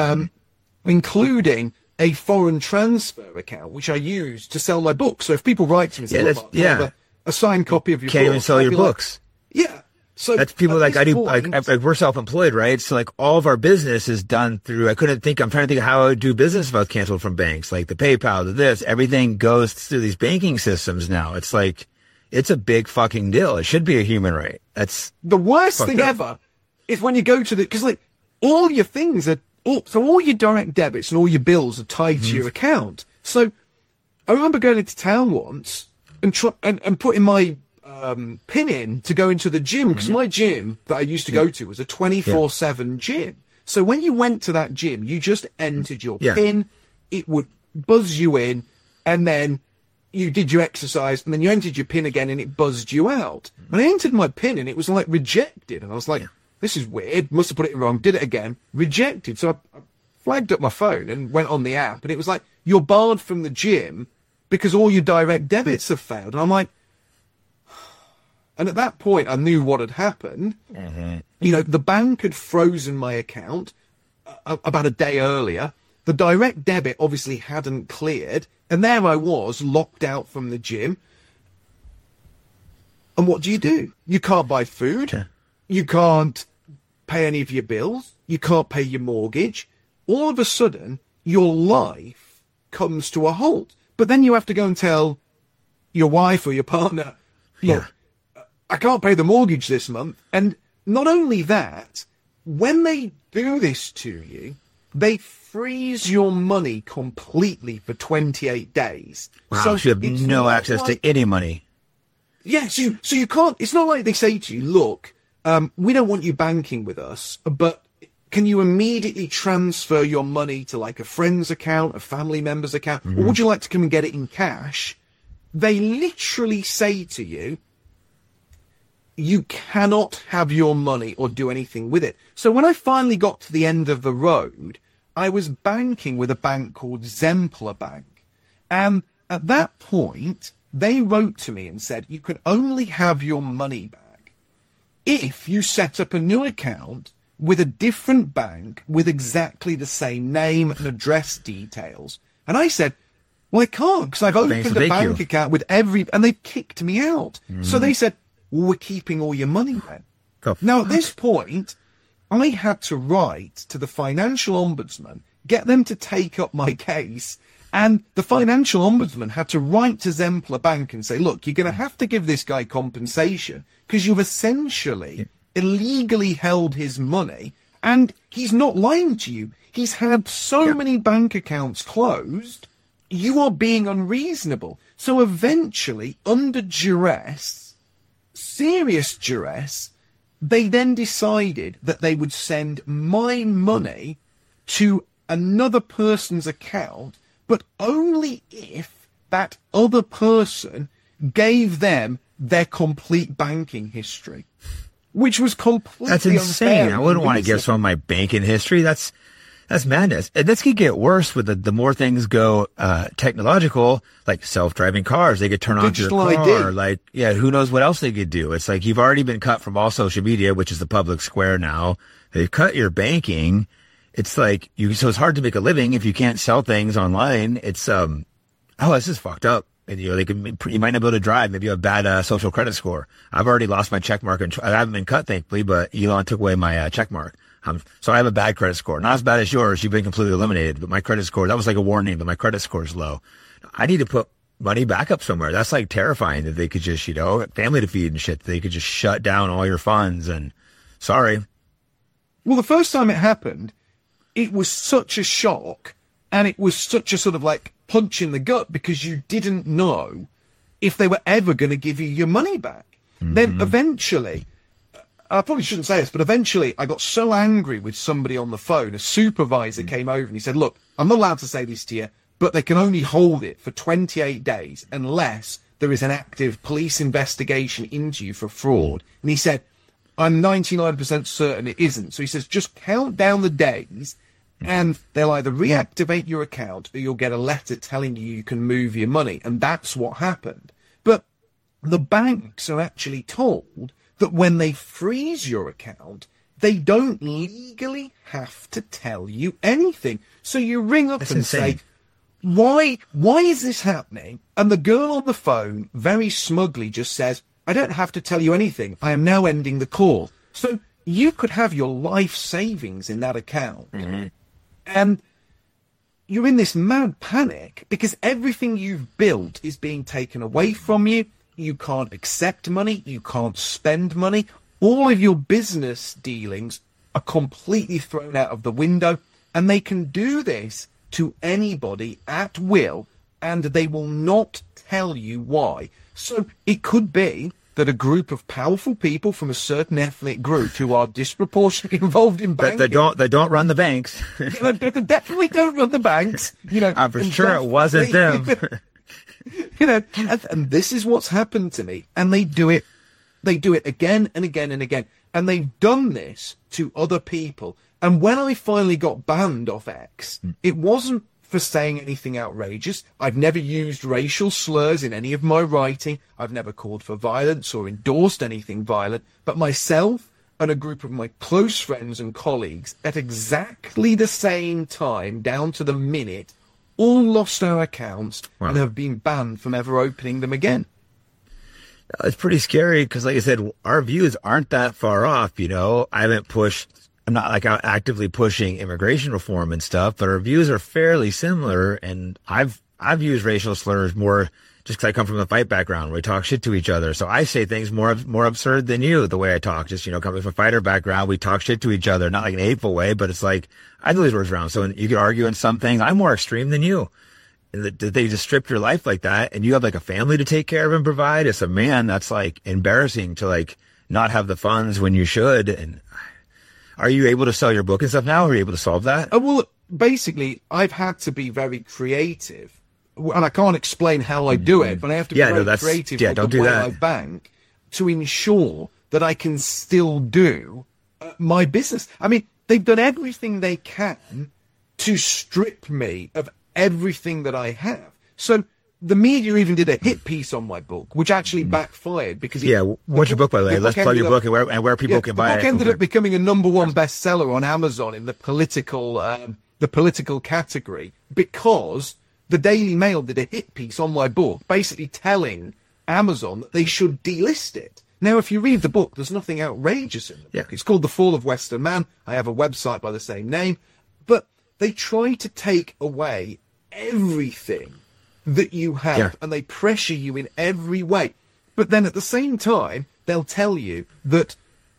S3: including a foreign transfer account, which I use to sell my books. So if people write to me and say, a signed copy of your book.
S2: Can't even sell your books.
S3: Yeah. So
S2: that's people like I do, like we're self-employed, right? So like all of our business is done through, I'm trying to think of how I would do business if I was canceled from banks, like the PayPal, to this, everything goes through these banking systems now. It's like, it's a big fucking deal. It should be a human right. That's
S3: the worst thing ever is when you go to because like all your things are, so all your direct debits and all your bills are tied to your account. So I remember going into town once and putting my pin in to go into the gym, because my gym that I used to go to was a 24/7 gym. So when you went to that gym, you just entered your pin, it would buzz you in, and then you did your exercise, and then you entered your pin again, and it buzzed you out. And I entered my pin, and it was like rejected, and I was like, this is weird, must have put it in wrong, did it again, rejected. So I flagged up my phone and went on the app, and it was like, you're barred from the gym because all your direct debits have failed. And I'm like, and at that point, I knew what had happened. You know, the bank had frozen my account about a day earlier. The direct debit obviously hadn't cleared. And there I was, locked out from the gym. And what do? You can't buy food. You can't pay any of your bills. You can't pay your mortgage. All of a sudden, your life comes to a halt. But then you have to go and tell your wife or your partner, look, I can't pay the mortgage this month. And not only that, when they do this to you, they freeze your money completely for 28 days.
S2: Wow, so you have no access to any money.
S3: Yes, so you can't, it's not like they say to you, look, we don't want you banking with us, but can you immediately transfer your money to like a friend's account, a family member's account, or would you like to come and get it in cash? They literally say to you, you cannot have your money or do anything with it. So when I finally got to the end of the road, I was banking with a bank called Zempler Bank. And at that point, they wrote to me and said, you can only have your money back if you set up a new account with a different bank with exactly the same name and address details. And I said, well, I can't, because I've opened a bank account with and they've kicked me out. So they said, well, we're keeping all your money then. Now, at this point, I had to write to the financial ombudsman, get them to take up my case, and the financial ombudsman had to write to Zempler Bank and say, look, you're going to have to give this guy compensation because you've essentially illegally held his money, and he's not lying to you. He's had so many bank accounts closed you are being unreasonable. So eventually, under duress, serious duress, they then decided that they would send my money to another person's account, but only if that other person gave them their complete banking history, which was completely
S2: That's insane.
S3: unfair.
S2: I wouldn't want to give someone my banking history. That's madness. And this could get worse with the more things go technological, like self-driving cars. They could turn on your
S3: Digital
S2: car.
S3: ID.
S2: Like, yeah, who knows what else they could do. It's like you've already been cut from all social media, which is the public square now. They've cut your banking. It's like so it's hard to make a living if you can't sell things online. It's this is fucked up. And, you might not be able to drive. Maybe you have bad social credit score. I've already lost my check mark, and I haven't been cut, thankfully, but Elon took away my check mark. So I have a bad credit score. Not as bad as yours. You've been completely eliminated. But my credit score, that was like a warning, but my credit score is low. I need to put money back up somewhere. That's like terrifying that they could just, family to feed and shit. They could just shut down all your funds and sorry.
S3: Well, the first time it happened, it was such a shock, and it was such a sort of like punch in the gut, because you didn't know if they were ever going to give you your money back. Mm-hmm. Then eventually, I probably shouldn't say this, but eventually I got so angry with somebody on the phone. A supervisor came over and he said, look, I'm not allowed to say this to you, but they can only hold it for 28 days unless there is an active police investigation into you for fraud. And he said, I'm 99% certain it isn't. So he says, just count down the days and they'll either reactivate your account or you'll get a letter telling you can move your money. And that's what happened. But the banks are actually told that when they freeze your account, they don't legally have to tell you anything. So you ring up and say, why is this happening? And the girl on the phone very smugly just says, I don't have to tell you anything. I am now ending the call. So you could have your life savings in that account. Mm-hmm. And you're in this mad panic because everything you've built is being taken away from you. You can't accept money. You can't spend money. All of your business dealings are completely thrown out of the window. And they can do this to anybody at will, and they will not tell you why. So it could be that a group of powerful people from a certain ethnic group who are disproportionately involved in banking.
S2: They don't run the banks.
S3: They definitely don't run the banks.
S2: I'm for sure it wasn't them.
S3: And this is what's happened to me. And they do it again and again and again. And they've done this to other people. And when I finally got banned off X, it wasn't for saying anything outrageous. I've never used racial slurs in any of my writing. I've never called for violence or endorsed anything violent. But myself and a group of my close friends and colleagues at exactly the same time, down to the minute, all lost our accounts and have been banned from ever opening them again.
S2: It's pretty scary because, like I said, our views aren't that far off. I'm not like out actively pushing immigration reform and stuff, but our views are fairly similar. And I've used racial slurs more just because I come from a fight background where we talk shit to each other. So I say things more absurd than you, the way I talk. Just, coming from a fighter background, we talk shit to each other, not like an hateful way, but it's like I do these words around. So you could argue in some things, I'm more extreme than you. And that they just strip your life like that, and you have like a family to take care of and provide. As a man, that's like embarrassing to like not have the funds when you should. And are you able to sell your book and stuff now? Or are you able to solve that?
S3: Well, basically, I've had to be very creative, and I can't explain how I do it, but I have to be very creative with the way I bank to ensure that I can still do my business. I mean, they've done everything they can to strip me of everything that I have. So the media even did a hit piece on my book, which actually backfired because
S2: what's your book, by the way? Let's plug your book and where people can buy it.
S3: The book ended up becoming a #1 bestseller on Amazon in the political category because the Daily Mail did a hit piece on my book, basically telling Amazon that they should delist it. Now, if you read the book, there's nothing outrageous in the book. It's called The Fall of Western Man. I have a website by the same name, but they try to take away everything that you have, and they pressure you in every way. But then at the same time, they'll tell you that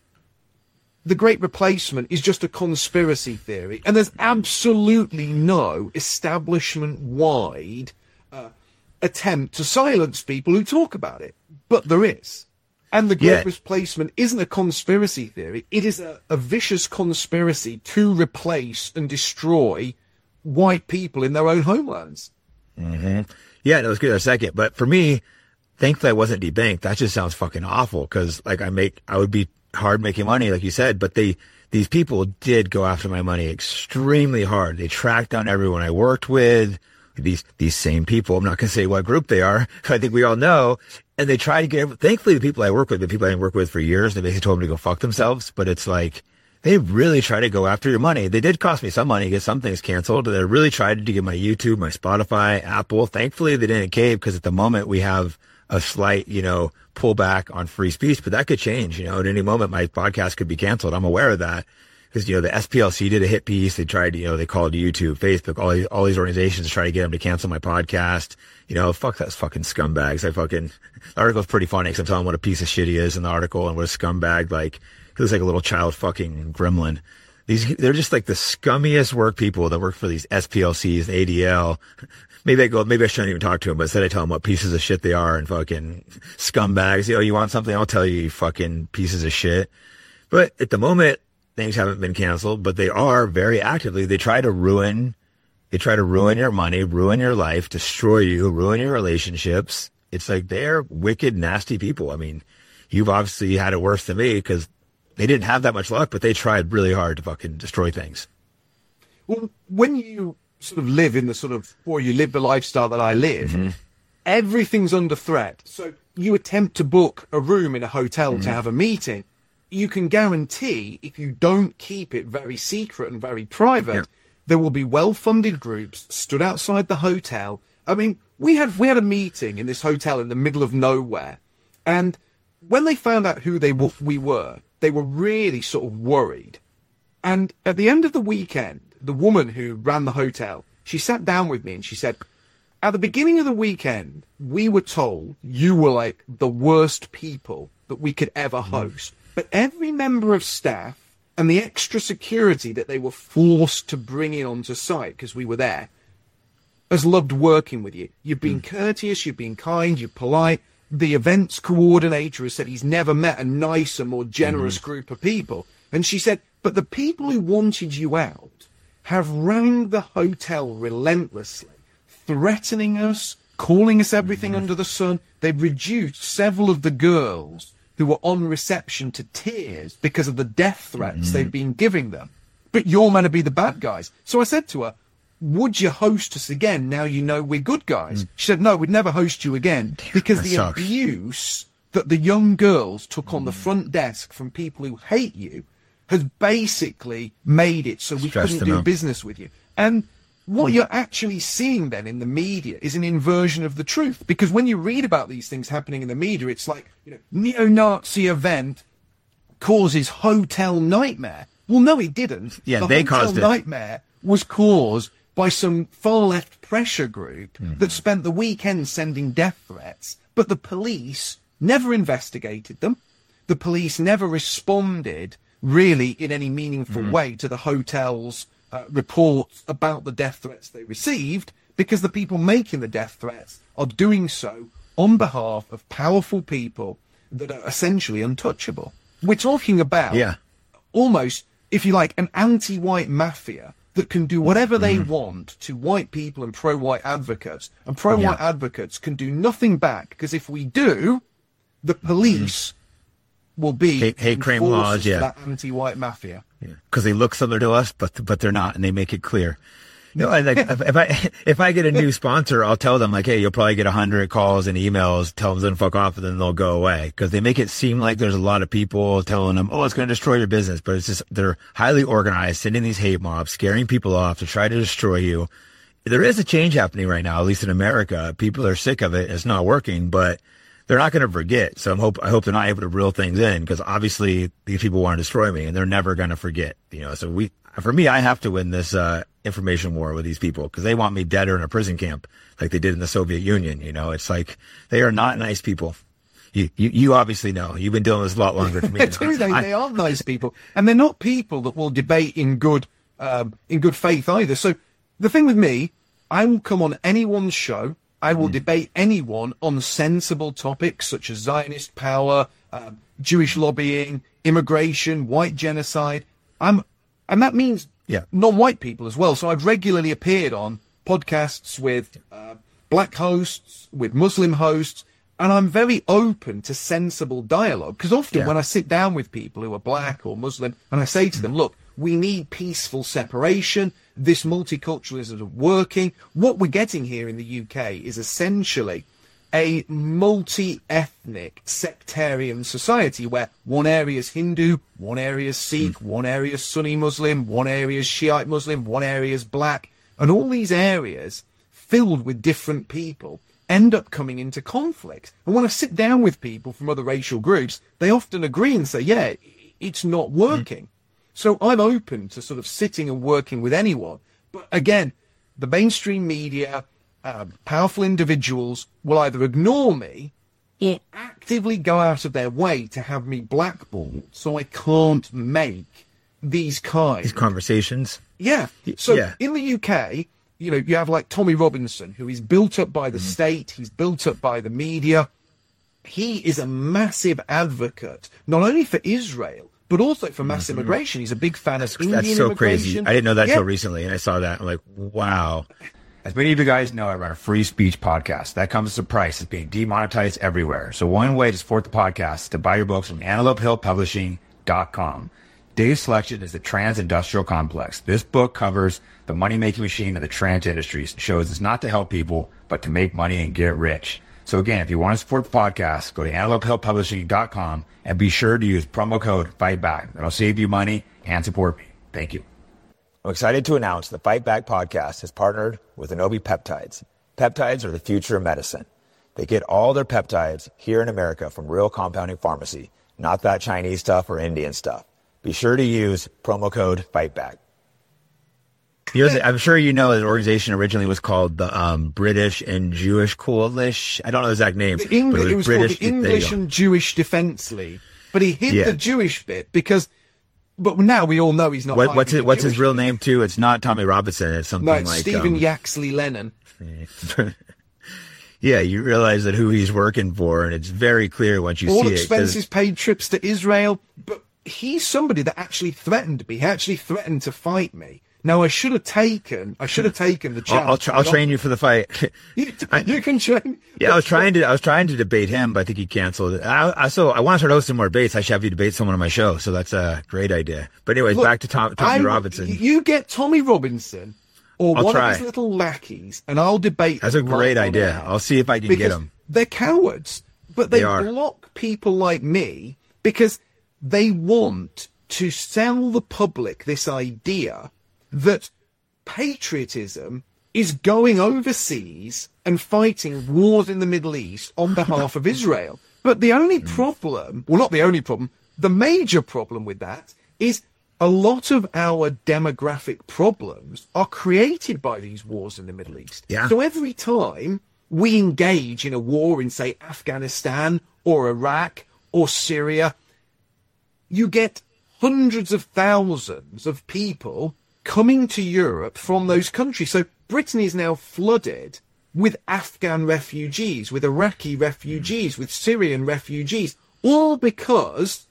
S3: the Great Replacement is just a conspiracy theory, and there's absolutely no establishment-wide attempt to silence people who talk about it. But there is. And the Great Replacement isn't a conspiracy theory. It is a vicious conspiracy to replace and destroy white people in their own homelands.
S2: Mm-hmm. Yeah, no, it's good in a second. But for me, thankfully I wasn't debanked. That just sounds fucking awful. Cause like I would be hard making money, like you said, but these people did go after my money extremely hard. They tracked down everyone I worked with, these same people. I'm not going to say what group they are. I think we all know. And they tried to get, thankfully the people I work with, the people I didn't work with for years, they basically told them to go fuck themselves. But it's like, they really try to go after your money. They did cost me some money to get some things canceled. They really tried to get my YouTube, my Spotify, Apple. Thankfully they didn't cave because at the moment we have a slight, pullback on free speech, but that could change, at any moment my podcast could be canceled. I'm aware of that because, the SPLC did a hit piece. They tried, they called YouTube, Facebook, all these organizations to try to get them to cancel my podcast. Fuck those fucking scumbags. The article's pretty funny because I'm telling what a piece of shit he is in the article and what a scumbag, he looks like a little child fucking gremlin. They're just like the scummiest work people that work for these SPLCs, ADL. Maybe I shouldn't even talk to them, but instead I tell them what pieces of shit they are and fucking scumbags. You want something? I'll tell you, you fucking pieces of shit. But at the moment, things haven't been canceled, but they are very actively. They try to ruin your money, ruin your life, destroy you, ruin your relationships. It's like they're wicked, nasty people. I mean, you've obviously had it worse than me because they didn't have that much luck, but they tried really hard to fucking destroy things.
S3: Well, when you sort of live in you live the lifestyle that I live, everything's under threat. So you attempt to book a room in a hotel to have a meeting. You can guarantee if you don't keep it very secret and very private, there will be well-funded groups stood outside the hotel. I mean, we had a meeting in this hotel in the middle of nowhere. And when they found out who we were, they were really sort of worried. And at the end of the weekend, the woman who ran the hotel, she sat down with me and she said, at the beginning of the weekend, we were told you were like the worst people that we could ever host. But every member of staff and the extra security that they were forced to bring in onto site because we were there has loved working with you. You've been courteous, you've been kind, you're polite. The events coordinator has said he's never met a nicer, more generous group of people. And she said, but the people who wanted you out have rang the hotel relentlessly, threatening us, calling us everything under the sun. They've reduced several of the girls who were on reception to tears because of the death threats they've been giving them. But you're meant to be the bad guys. So I said to her, would you host us again now you know we're good guys? She said, no, we'd never host you again because the abuse that the young girls took on the front desk from people who hate you has basically made it so we couldn't do business with you. And what you're actually seeing then in the media is an inversion of the truth. Because when you read about these things happening in the media, it's like, neo-Nazi event causes hotel nightmare. Well, no, it didn't.
S2: Yeah, they caused it.
S3: The hotel nightmare was caused by some far-left pressure group that spent the weekend sending death threats. But the police never investigated them. The police never responded really in any meaningful way to the hotel's reports about the death threats they received, because the people making the death threats are doing so on behalf of powerful people that are essentially untouchable. We're talking about almost, if you like, an anti-white mafia that can do whatever they want to white people and pro-white advocates, and pro-white advocates can do nothing back, because if we do, the police will be
S2: hate crime laws,
S3: that anti-white mafia.
S2: Because they look similar to us, but they're not, and they make it clear. If I get a new sponsor, I'll tell them hey, you'll probably get 100 calls and emails, tell them to fuck off, and then they'll go away. Because they make it seem like there's a lot of people telling them, it's going to destroy your business, but it's just they're highly organized, sending these hate mobs, scaring people off to try to destroy you. There is a change happening right now, at least in America. People are sick of it. It's not working, but they're not going to forget. So I hope they're not able to reel things in, because obviously these people want to destroy me and they're never going to forget, so for me, I have to win this, information war with these people, because they want me dead or in a prison camp like they did in the Soviet Union. It's like, they are not nice people. You obviously know, you've been doing this a lot longer than me.
S3: They are nice people, and they're not people that will debate in good faith either. So the thing with me, I will come on anyone's show I will debate anyone on sensible topics such as Zionist power, Jewish lobbying, immigration, white genocide. And that means non-white people as well. So I've regularly appeared on podcasts with black hosts, with Muslim hosts, and I'm very open to sensible dialogue. Because often when I sit down with people who are black or Muslim, and I say to them, look, we need peaceful separation. This multiculturalism isn't working. What we're getting here in the UK is essentially a multi-ethnic sectarian society where one area is Hindu, one area is Sikh, one area is Sunni Muslim, one area is Shiite Muslim, one area is black. And all these areas filled with different people end up coming into conflict. And when I sit down with people from other racial groups, they often agree and say, yeah, it's not working. So I'm open to sort of sitting and working with anyone. But again, the mainstream media, powerful individuals will either ignore me or actively go out of their way to have me blackballed so I can't make these
S2: conversations.
S3: Yeah. So in the UK, you know, you have like Tommy Robinson, who is built up by the state. He's built up by the media. He is a massive advocate, not only for Israel, but also for mass immigration. He's a big fan of Indian
S2: That's so
S3: immigration.
S2: crazy. I didn't know that till recently, and I saw that. I'm like, wow.
S4: As many of you guys know, I run a free speech podcast. That comes at a price. It's being demonetized everywhere. So one way to support the podcast is to buy your books from AntelopeHillPublishing.com. Dave's selection is the trans-industrial complex. This book covers the money-making machine of the trans industries. It shows it's not to help people, but to make money and get rich. So again, if you want to support the podcast, go to AntelopeHillPublishing.com and be sure to use promo code FIGHTBACK. That'll save you money and support me. Thank you.
S5: I'm excited to announce the Fight Back podcast has partnered with Anobi Peptides. Peptides are the future of medicine. They get all their peptides here in America from real compounding pharmacy, not that Chinese stuff or Indian stuff. Be sure to use promo code FIGHTBACK.
S2: I'm sure you know the organization originally was called the British and Jewish Coalition. I don't know the exact name.
S3: It was called the English and Jewish Defence League. But he hid the Jewish bit because... But now we all know he's not.
S2: What's his real name too? It's not Tommy Robinson. It's something like
S3: Stephen Yaxley Lennon.
S2: Yeah, you realize that who he's working for, and it's very clear once you see it.
S3: All expenses paid, trips to Israel. But he's somebody that actually threatened me. He actually threatened to fight me. Now I should have taken the chance.
S2: I'll train you for the fight.
S3: You can train.
S2: Yeah, I was trying to debate him, but I think he canceled it. I want to start hosting more debates. I should have you debate someone on my show, so that's a great idea. But anyways, back to Tommy Robinson.
S3: You get Tommy Robinson or one of his little lackeys, and I'll debate.
S2: That's a great idea. I'll see if I can get them.
S3: They're cowards, but they block people like me because they want to sell the public this idea that patriotism is going overseas and fighting wars in the Middle East on behalf of Israel. But the only problem, well, not the only problem, the major problem with that is a lot of our demographic problems are created by these wars in the Middle East.
S2: Yeah.
S3: So every time we engage in a war in, say, Afghanistan or Iraq or Syria, you get hundreds of thousands of people coming to Europe from those countries. So Britain is now flooded with Afghan refugees, with Iraqi refugees, with Syrian refugees, all because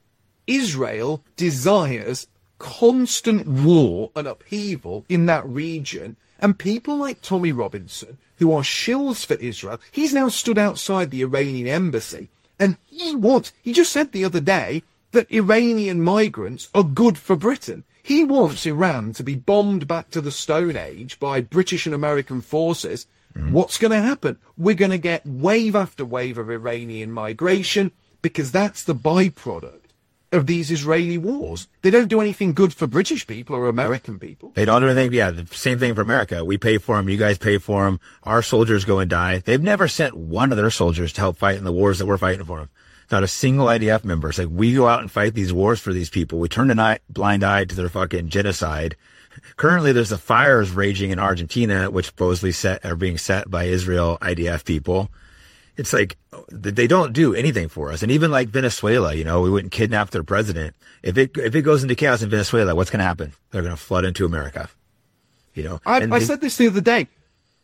S3: Israel desires constant war and upheaval in that region. And people like Tommy Robinson, who are shills for Israel, he's now stood outside the Iranian embassy. And he just said the other day that Iranian migrants are good for Britain. He wants Iran to be bombed back to the Stone Age by British and American forces. What's going to happen? We're going to get wave after wave of Iranian migration because that's the byproduct of these Israeli wars. They don't do anything good for British people or American people.
S2: They don't do anything. Yeah, the same thing for America. We pay for them. You guys pay for them. Our soldiers go and die. They've never sent one of their soldiers to help fight in the wars that we're fighting for them. Not a single IDF member. It's like we go out and fight these wars for these people. We turn a blind eye to their fucking genocide. Currently, there's the fires raging in Argentina, which supposedly are being set by Israel IDF people. It's like they don't do anything for us. And even like Venezuela, we wouldn't kidnap their president. If it goes into chaos in Venezuela, what's going to happen? They're going to flood into America.
S3: I said this the other day.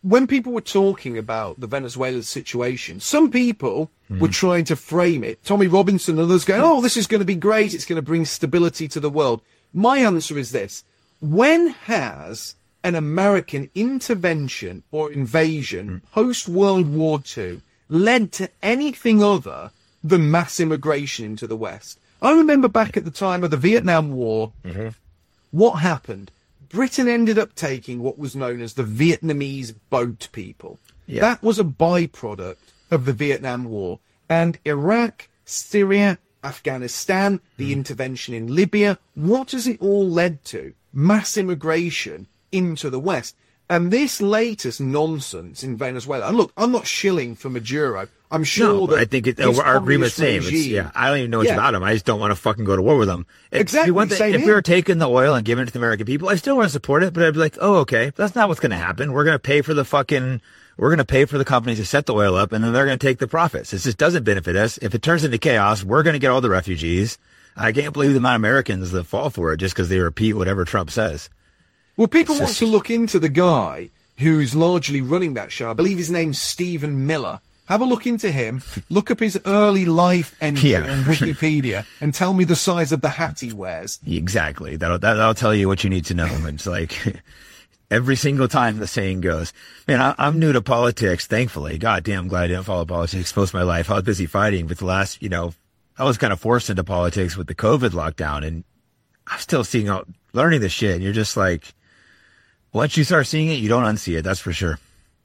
S3: when people were talking about the Venezuela situation, some people were trying to frame it. Tommy Robinson and others going, oh, this is going to be great. It's going to bring stability to the world. My answer is this. When has an American intervention or invasion post-World War II led to anything other than mass immigration into the West? I remember back at the time of the Vietnam War, what happened? Britain ended up taking what was known as the Vietnamese boat people.
S2: Yeah.
S3: That was a byproduct of the Vietnam War. And Iraq, Syria, Afghanistan, the intervention in Libya, what has it all led to? Mass immigration into the West. And this latest nonsense in Venezuela, and look, I'm not shilling for Maduro. I'm sure that
S2: I think
S3: his
S2: our agreement's same.
S3: regime-
S2: I don't even know much about him. I just don't want to fucking go to war with him.
S3: Exactly, same
S2: if
S3: here.
S2: we were taking the oil and giving it to the American people, I still want to support it, but I'd be like, oh, okay, that's not what's going to happen. We're going to pay for the companies to set the oil up, and then they're going to take the profits. This just doesn't benefit us. If it turns into chaos, we're going to get all the refugees. I can't believe the amount of Americans that fall for it just because they repeat whatever Trump says.
S3: Well, people want to look into the guy who's largely running that show. I believe his name's Stephen Miller. Have a look into him. Look up his early life entry on Wikipedia and tell me the size of the hat he wears.
S2: Exactly. That'll tell you what you need to know. It's like every single time the saying goes. Man, I'm new to politics, thankfully. Goddamn glad I didn't follow politics most of my life. I was busy fighting, but the last, I was kind of forced into politics with the COVID lockdown, and I'm still learning this shit. And you're just like, once you start seeing it, you don't unsee it. That's for sure.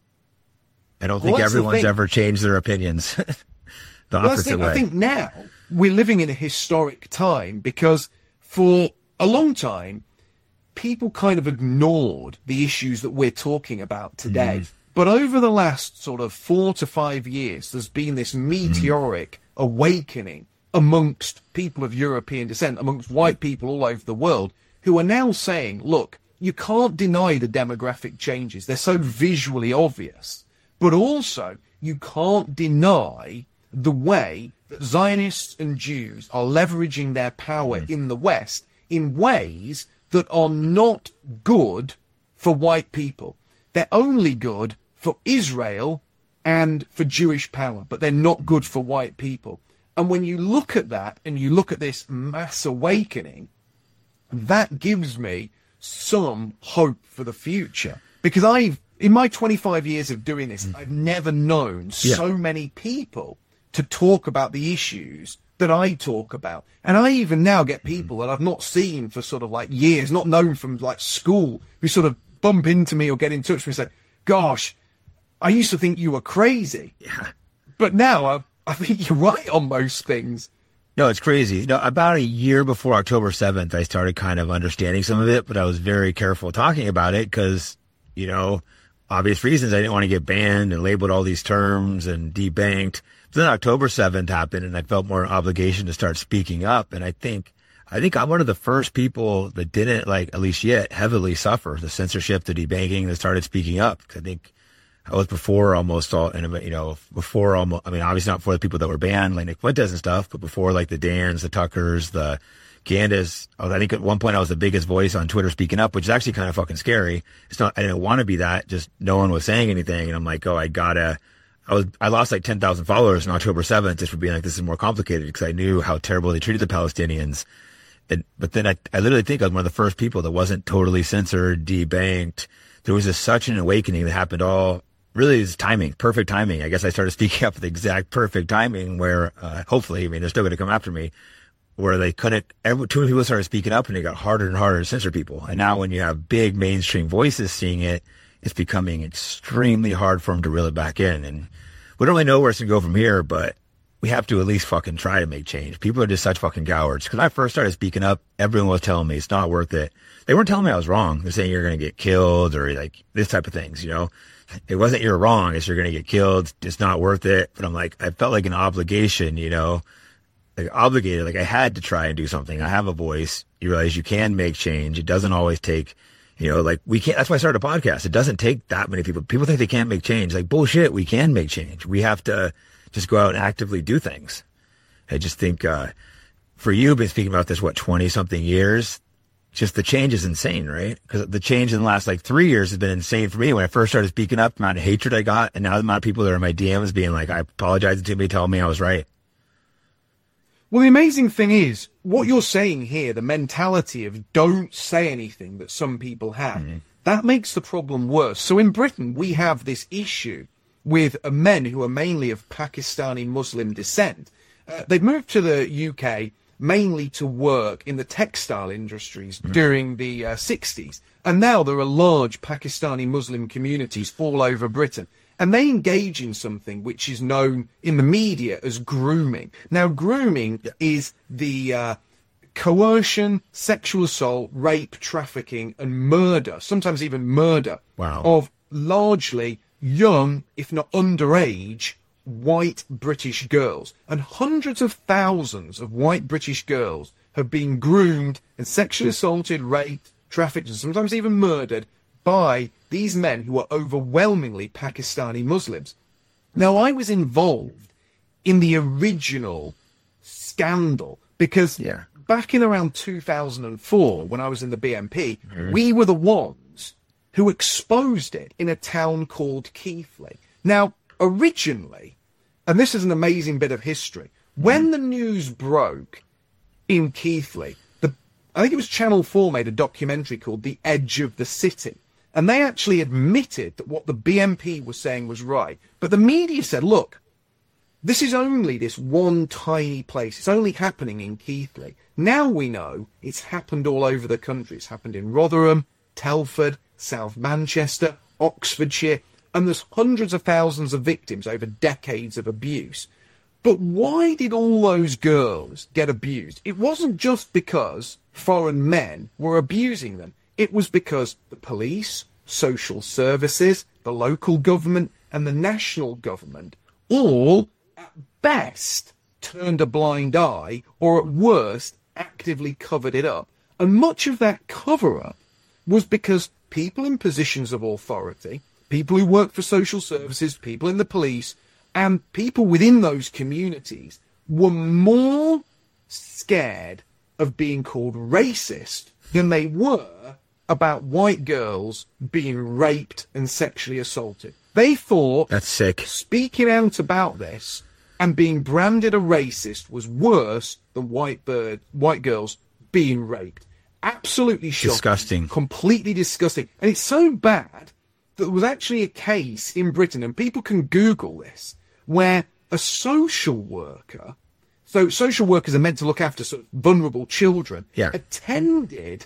S2: I don't think everyone's ever changed their opinions the opposite way.
S3: I think now we're living in a historic time because for a long time, people kind of ignored the issues that we're talking about today. But over the last sort of 4 to 5 years, there's been this meteoric awakening amongst people of European descent, amongst white people all over the world, who are now saying, look, you can't deny the demographic changes. They're so visually obvious. But also, you can't deny the way that Zionists and Jews are leveraging their power in the West in ways that are not good for white people. They're only good for Israel and for Jewish power, but they're not good for white people. And when you look at that and you look at this mass awakening, that gives me some hope for the future. Because in my 25 years of doing this, I've never known so many people to talk about the issues that I talk about. And I even now get people that I've not seen for sort of like years, not known from like school, who sort of bump into me or get in touch with me and say, gosh, I used to think you were crazy. Yeah. But now I think you're right on most things.
S2: No, it's crazy. About a year before October 7th, I started kind of understanding some of it, but I was very careful talking about it because, obvious reasons. I didn't want to get banned and labeled all these terms and debanked. But then October 7th happened and I felt more obligation to start speaking up. And I think I'm one of the first people that didn't, like, at least yet, heavily suffer the censorship, the debanking, that started speaking up. I think I was before almost all, and obviously not before the people that were banned, like Nick Fuentes and stuff, but before like the Dans, the Tuckers, the Gandas. I think at one point I was the biggest voice on Twitter speaking up, which is actually kind of fucking scary. I didn't want to be that, just no one was saying anything. And I'm like, I lost like 10,000 followers on October 7th just for being like, this is more complicated, because I knew how terrible they treated the Palestinians. But then I literally think I was one of the first people that wasn't totally censored, debanked. There was such an awakening that happened really is timing, perfect timing. I guess I started speaking up at the exact perfect timing where, hopefully, they're still going to come after me, where too many people started speaking up and it got harder and harder to censor people. And now when you have big mainstream voices seeing it, it's becoming extremely hard for them to reel it back in. And we don't really know where it's going to go from here, but we have to at least fucking try to make change. People are just such fucking cowards. Because when I first started speaking up, everyone was telling me it's not worth it. They weren't telling me I was wrong. They're saying you're going to get killed or like this type of things, It wasn't you're wrong, it's you're going to get killed. It's not worth it. But I'm like, I felt like an obligation, like obligated, like I had to try and do something. I have a voice. You realize you can make change. It doesn't always take, we can't, that's why I started a podcast. It doesn't take that many people. People think they can't make change. Like, bullshit, we can make change. We have to just go out and actively do things. I just think, for you, been speaking about this, 20 something years, just the change is insane, right? Because the change in the last like 3 years has been insane for me. When I first started speaking up, the amount of hatred I got, and now the amount of people that are in my DMs being like, I apologize to me, telling me I was right.
S3: Well, the amazing thing is, what you're saying here, the mentality of don't say anything that some people have, that makes the problem worse. So in Britain, we have this issue with men who are mainly of Pakistani Muslim descent. They've moved to the UK mainly to work in the textile industries during the 60s. And now there are large Pakistani Muslim communities all over Britain. And they engage in something which is known in the media as grooming. Now, grooming is the coercion, sexual assault, rape, trafficking, and murder, sometimes even murder, of largely young, if not underage, white British girls. And hundreds of thousands of white British girls have been groomed and sexually assaulted, raped, trafficked, and sometimes even murdered by these men who are overwhelmingly Pakistani Muslims. Now, I was involved in the original scandal because back in around 2004, when I was in the BNP, we were the ones who exposed it in a town called Keighley. Now, originally, and this is an amazing bit of history, when the news broke in Keighley, I think it was Channel 4 made a documentary called The Edge of the City. And they actually admitted that what the BNP was saying was right. But the media said, look, this is only this one tiny place. It's only happening in Keighley. Now we know it's happened all over the country. It's happened in Rotherham, Telford, South Manchester, Oxfordshire, and there's hundreds of thousands of victims over decades of abuse. But why did all those girls get abused? It wasn't just because foreign men were abusing them. It was because the police, social services, the local government, and the national government all, at best, turned a blind eye, or at worst, actively covered it up. And much of that cover-up was because people in positions of authority, people who work for social services, people in the police, and people within those communities were more scared of being called racist than they were about white girls being raped and sexually assaulted. They thought
S2: that's sick.
S3: Speaking out about this and being branded a racist was worse than white girls being raped. Absolutely shocking.
S2: Disgusting. Completely
S3: disgusting. And it's so bad that there was actually a case in Britain, and people can Google this, where a social worker, so social workers are meant to look after sort of vulnerable children, attended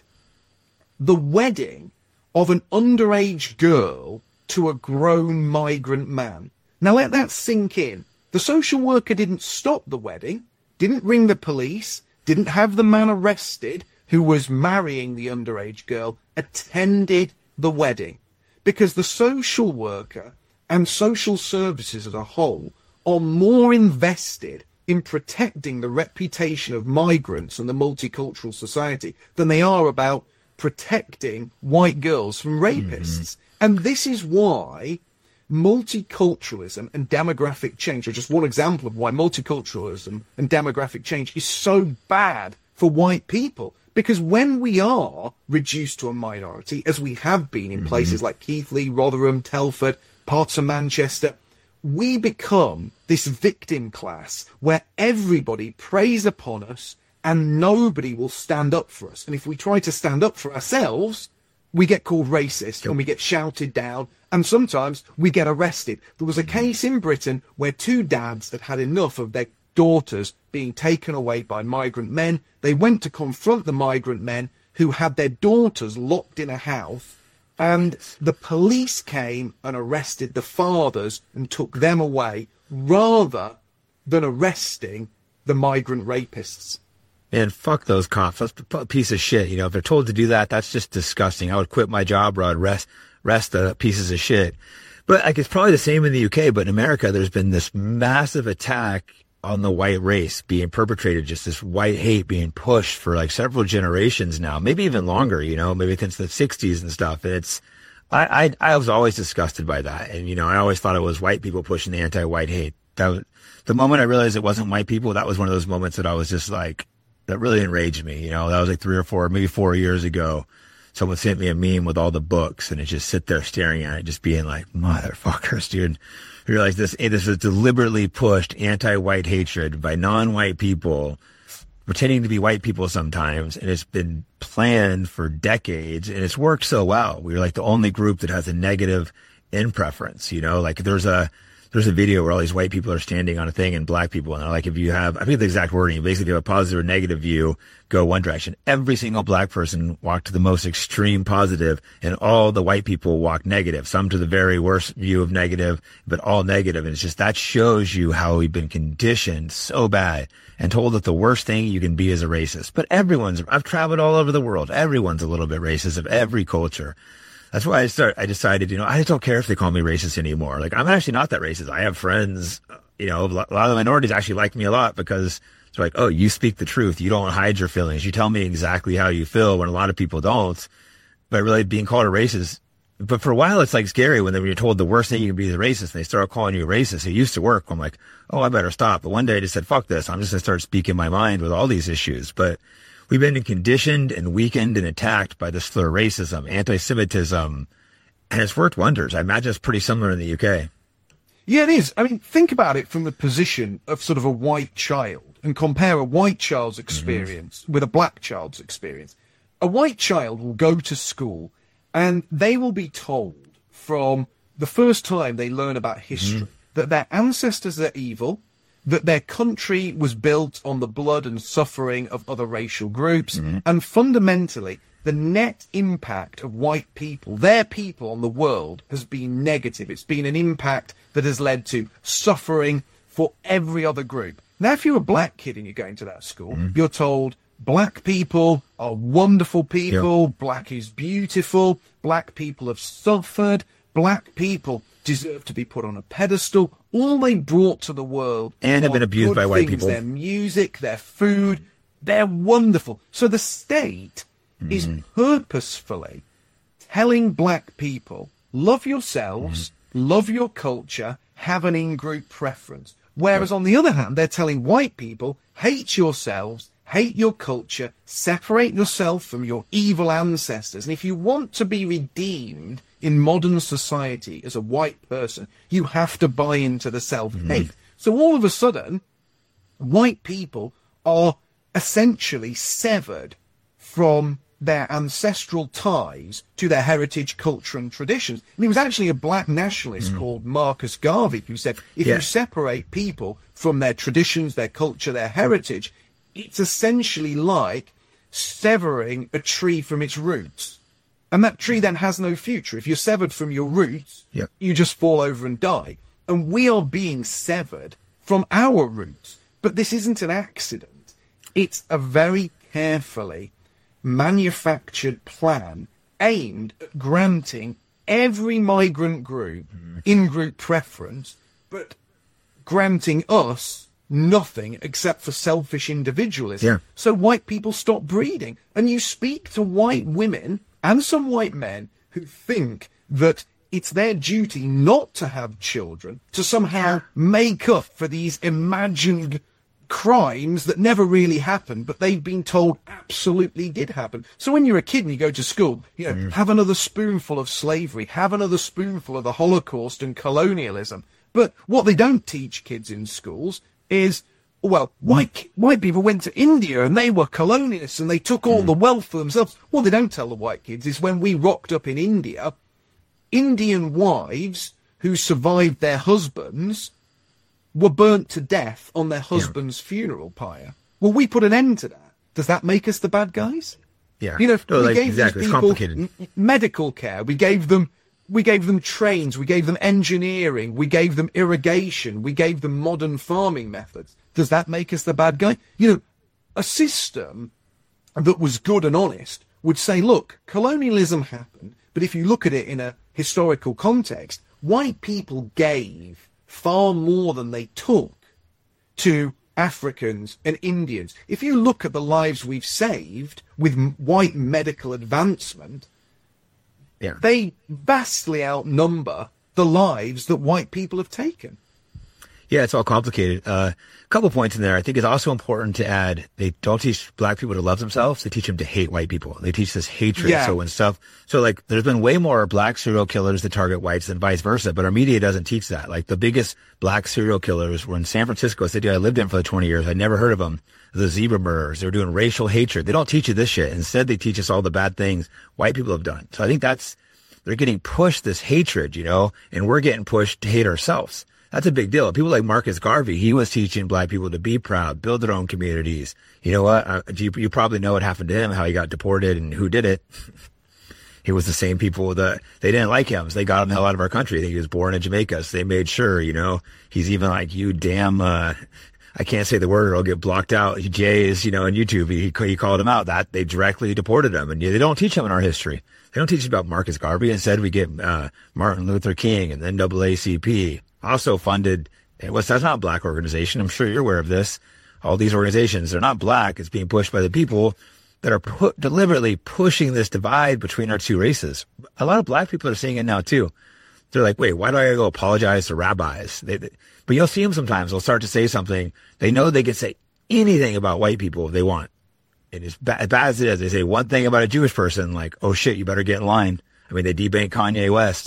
S3: the wedding of an underage girl to a grown migrant man. Now let that sink in. The social worker didn't stop the wedding, didn't ring the police, didn't have the man arrested who was marrying the underage girl, attended the wedding. Because the social worker and social services as a whole are more invested in protecting the reputation of migrants and the multicultural society than they are about protecting white girls from rapists. And this is why multiculturalism and demographic change are just one example of why multiculturalism and demographic change is so bad for white people. Because when we are reduced to a minority, as we have been in places like Keighley, Rotherham, Telford, parts of Manchester, we become this victim class where everybody preys upon us and nobody will stand up for us. And if we try to stand up for ourselves, we get called racist and we get shouted down, and sometimes we get arrested. There was a case in Britain where two dads had had enough of their daughters being taken away by migrant men. They went to confront the migrant men who had their daughters locked in a house, and the police came and arrested the fathers and took them away rather than arresting the migrant rapists.
S2: Man, fuck those cops. That's a piece of shit. You know, if they're told to do that, that's just disgusting. I would quit my job or I'd rest the pieces of shit. But like, it's probably the same in the UK, but in America, there's been this massive attack on the white race being perpetrated, just this white hate being pushed for like several generations now, maybe even longer, you know, maybe since the 60s and stuff. And it's, I was always disgusted by that. And, you know, I always thought it was white people pushing the anti-white hate. The moment I realized it wasn't white people, that was one of those moments that I was just like, that really enraged me. You know, that was like 3 or 4, maybe 4 years ago. Someone sent me a meme with all the books, and it just sit there staring at it, just being like, motherfuckers, dude. You realize this is deliberately pushed anti-white hatred by non-white people, pretending to be white people sometimes, and it's been planned for decades, and it's worked so well. We're like the only group that has a negative in preference, you know, like there's a video where all these white people are standing on a thing and black people, and like if you have, I forget the exact wording, basically if you have a positive or negative view, go one direction. Every single black person walked to the most extreme positive, and all the white people walk negative, some to the very worst view of negative, but all negative. And it's just, that shows you how we've been conditioned so bad and told that the worst thing you can be is a racist. But I've traveled all over the world. Everyone's a little bit racist of every culture. That's why I decided, you know, I just don't care if they call me racist anymore. Like, I'm actually not that racist. I have friends, you know, a lot of the minorities actually like me a lot because it's like, oh, you speak the truth. You don't hide your feelings. You tell me exactly how you feel when a lot of people don't. But really being called a racist, but for a while it's like scary when you're told the worst thing you can be is a racist, and they start calling you a racist. It used to work. I'm like, oh, I better stop. But one day I just said, fuck this. I'm just going to start speaking my mind with all these issues. But we've been conditioned and weakened and attacked by this slur racism, anti-Semitism, and it's worked wonders. I imagine it's pretty similar in the UK.
S3: Yeah, it is. I mean, think about it from the position of sort of a white child and compare a white child's experience with a black child's experience. A white child will go to school and they will be told from the first time they learn about history that their ancestors are evil, that their country was built on the blood and suffering of other racial groups, and fundamentally, the net impact of white people, their people on the world, has been negative. It's been an impact that has led to suffering for every other group. Now, if you're a black kid and you're going to that school, you're told black people are wonderful people, black is beautiful, black people have suffered, black people deserve to be put on a pedestal. All they brought to the world
S2: and have been abused by white people.
S3: Their music, their food, they're wonderful. So the state is purposefully telling black people, love yourselves, love your culture, have an in-group preference. Whereas on the other hand, they're telling white people, hate yourselves, hate your culture, separate yourself from your evil ancestors. And if you want to be redeemed in modern society as a white person, you have to buy into the self-hate. So all of a sudden, white people are essentially severed from their ancestral ties to their heritage, culture, and traditions. And it was actually a black nationalist called Marcus Garvey who said, if you separate people from their traditions, their culture, their heritage, it's essentially like severing a tree from its roots. And that tree then has no future. If you're severed from your roots, you just fall over and die. And we are being severed from our roots. But this isn't an accident. It's a very carefully manufactured plan aimed at granting every migrant group in-group preference, but granting us nothing except for selfish individualism. So white people stop breeding. And you speak to white women and some white men who think that it's their duty not to have children, to somehow make up for these imagined crimes that never really happened, but they've been told absolutely did happen. So when you're a kid and you go to school, you know, have another spoonful of slavery, have another spoonful of the Holocaust and colonialism. But what they don't teach kids in schools is, well, white people went to India and they were colonialists and they took all the wealth for themselves. What they don't tell the white kids is when we rocked up in India, Indian wives who survived their husbands were burnt to death on their husband's funeral pyre. Well, we put an end to that. Does that make us the bad guys?
S2: Yeah.
S3: You know, we gave
S2: exactly.
S3: these people
S2: It's complicated.
S3: medical care. We gave them trains. We gave them engineering. We gave them irrigation. We gave them modern farming methods. Does that make us the bad guy? You know, a system that was good and honest would say, look, colonialism happened, but if you look at it in a historical context, white people gave far more than they took to Africans and Indians. If you look at the lives we've saved with white medical advancement, they vastly outnumber the lives that white people have taken.
S2: Yeah, it's all complicated. A couple points in there. I think it's also important to add, they don't teach black people to love themselves. They teach them to hate white people. They teach this hatred.
S3: Yeah.
S2: So like there's been way more black serial killers that target whites than vice versa, but our media doesn't teach that. Like the biggest black serial killers were in San Francisco, a city I lived in for 20 years. I'd never heard of them. The zebra murderers. They were doing racial hatred. They don't teach you this shit. Instead, they teach us all the bad things white people have done. So I think they're getting pushed this hatred, and we're getting pushed to hate ourselves. That's a big deal. People like Marcus Garvey, he was teaching black people to be proud, build their own communities. You know what? You probably know what happened to him, how he got deported and who did it. It was the same people that they didn't like him. So they got him the hell out of our country. I think he was born in Jamaica. So they made sure, he's even like, you damn, I can't say the word or I'll get blocked out. Jay is, on YouTube. He called him out that they directly deported him. And they don't teach him in our history. They don't teach about Marcus Garvey. Instead, we get, Martin Luther King and the NAACP. Also funded, that's not a black organization. I'm sure you're aware of this. All these organizations, they're not black. It's being pushed by the people that are deliberately pushing this divide between our two races. A lot of black people are seeing it now too. They're like, wait, why do I go apologize to rabbis? But you'll see them sometimes. They'll start to say something. They know they can say anything about white people if they want. And as bad as it is, they say one thing about a Jewish person, like, oh shit, you better get in line. I mean, they debank Kanye West.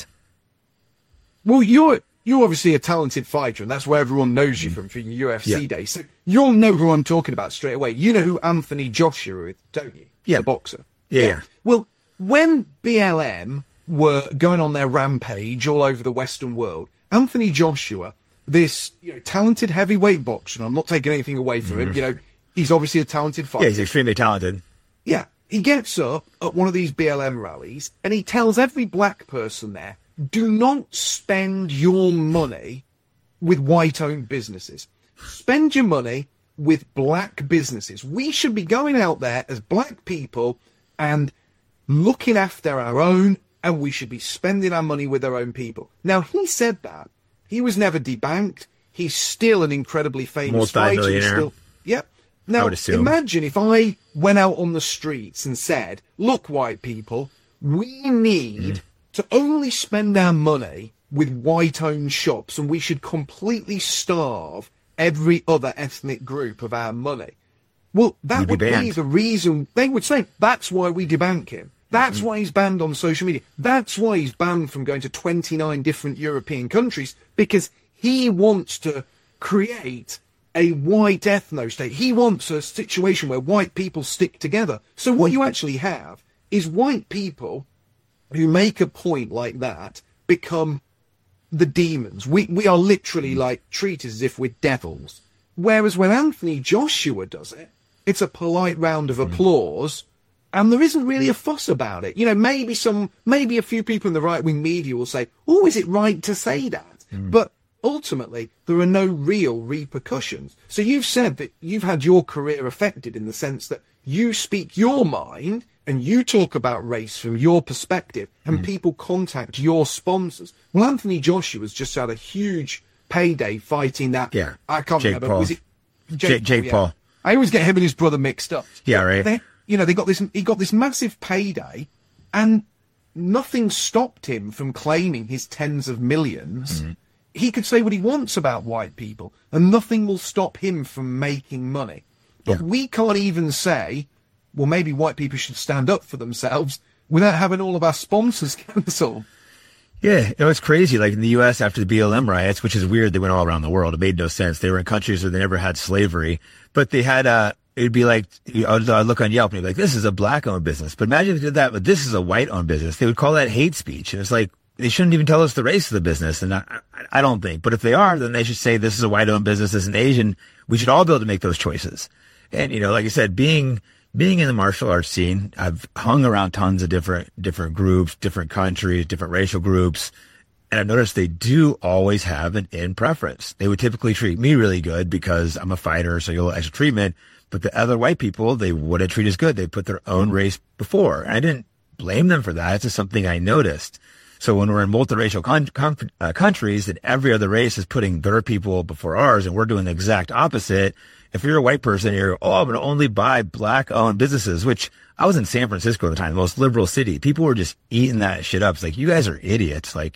S3: Well, you're obviously a talented fighter, and that's where everyone knows you from your UFC days. So you'll know who I'm talking about straight away. You know who Anthony Joshua is, don't you?
S2: Yeah.
S3: The boxer.
S2: Yeah.
S3: Well, when BLM were going on their rampage all over the Western world, Anthony Joshua, this talented heavyweight boxer, and I'm not taking anything away from him, he's obviously a talented fighter.
S2: Yeah, he's extremely talented.
S3: Yeah. He gets up at one of these BLM rallies, and he tells every black person there, do not spend your money with white-owned businesses. Spend your money with black businesses. We should be going out there as black people and looking after our own, and we should be spending our money with our own people. Now, he said that. He was never debanked. He's still an incredibly famous fighter.
S2: Multi-millionaire.
S3: Yep. Now,
S2: I would assume.
S3: Imagine if I went out on the streets and said, look, white people, we need to only spend our money with white-owned shops, and we should completely starve every other ethnic group of our money. Well, that would be the reason. They would say, that's why we debank him. That's why he's banned on social media. That's why he's banned from going to 29 different European countries, because he wants to create a white ethno-state. He wants a situation where white people stick together. So what you actually have is white people who make a point like that become the demons. We are literally treated as if we're devils. Whereas when Anthony Joshua does it, it's a polite round of applause, and there isn't really a fuss about it. Maybe a few people in the right-wing media will say, oh, is it right to say that? But ultimately, there are no real repercussions. So you've said that you've had your career affected in the sense that you speak your mind and you talk about race from your perspective, and people contact your sponsors. Well, Anthony Joshua's just had a huge payday fighting that.
S2: Yeah.
S3: I can't
S2: Jake
S3: remember.
S2: Paul.
S3: Was it
S2: Jake Paul?
S3: I always get him and his brother mixed up.
S2: Yeah, right.
S3: He got this massive payday, and nothing stopped him from claiming his tens of millions. He could say what he wants about white people, and nothing will stop him from making money. But we can't even say, well, maybe white people should stand up for themselves without having all of our sponsors cancelled.
S2: Yeah, it's crazy. Like in the U.S. after the BLM riots, which is weird, they went all around the world. It made no sense. They were in countries where they never had slavery, but they had it'd be like, I'd look on Yelp and be like, this is a black-owned business. But imagine if they did that, but this is a white-owned business. They would call that hate speech. And it's like, they shouldn't even tell us the race of the business. And I don't think. But if they are, then they should say this is a white-owned business, this is an Asian. We should all be able to make those choices. And, like I said, being in the martial arts scene, I've hung around tons of different groups, different countries, different racial groups. And I've noticed they do always have an in preference. They would typically treat me really good because I'm a fighter, so you'll extra treatment. But the other white people, they wouldn't treat as good. They put their own race before. And I didn't blame them for that. It's just something I noticed. So when we're in multiracial countries and every other race is putting their people before ours and we're doing the exact opposite, if you're a white person, I'm going to only buy black-owned businesses, which I was in San Francisco at the time, the most liberal city. People were just eating that shit up. It's like, you guys are idiots. Like,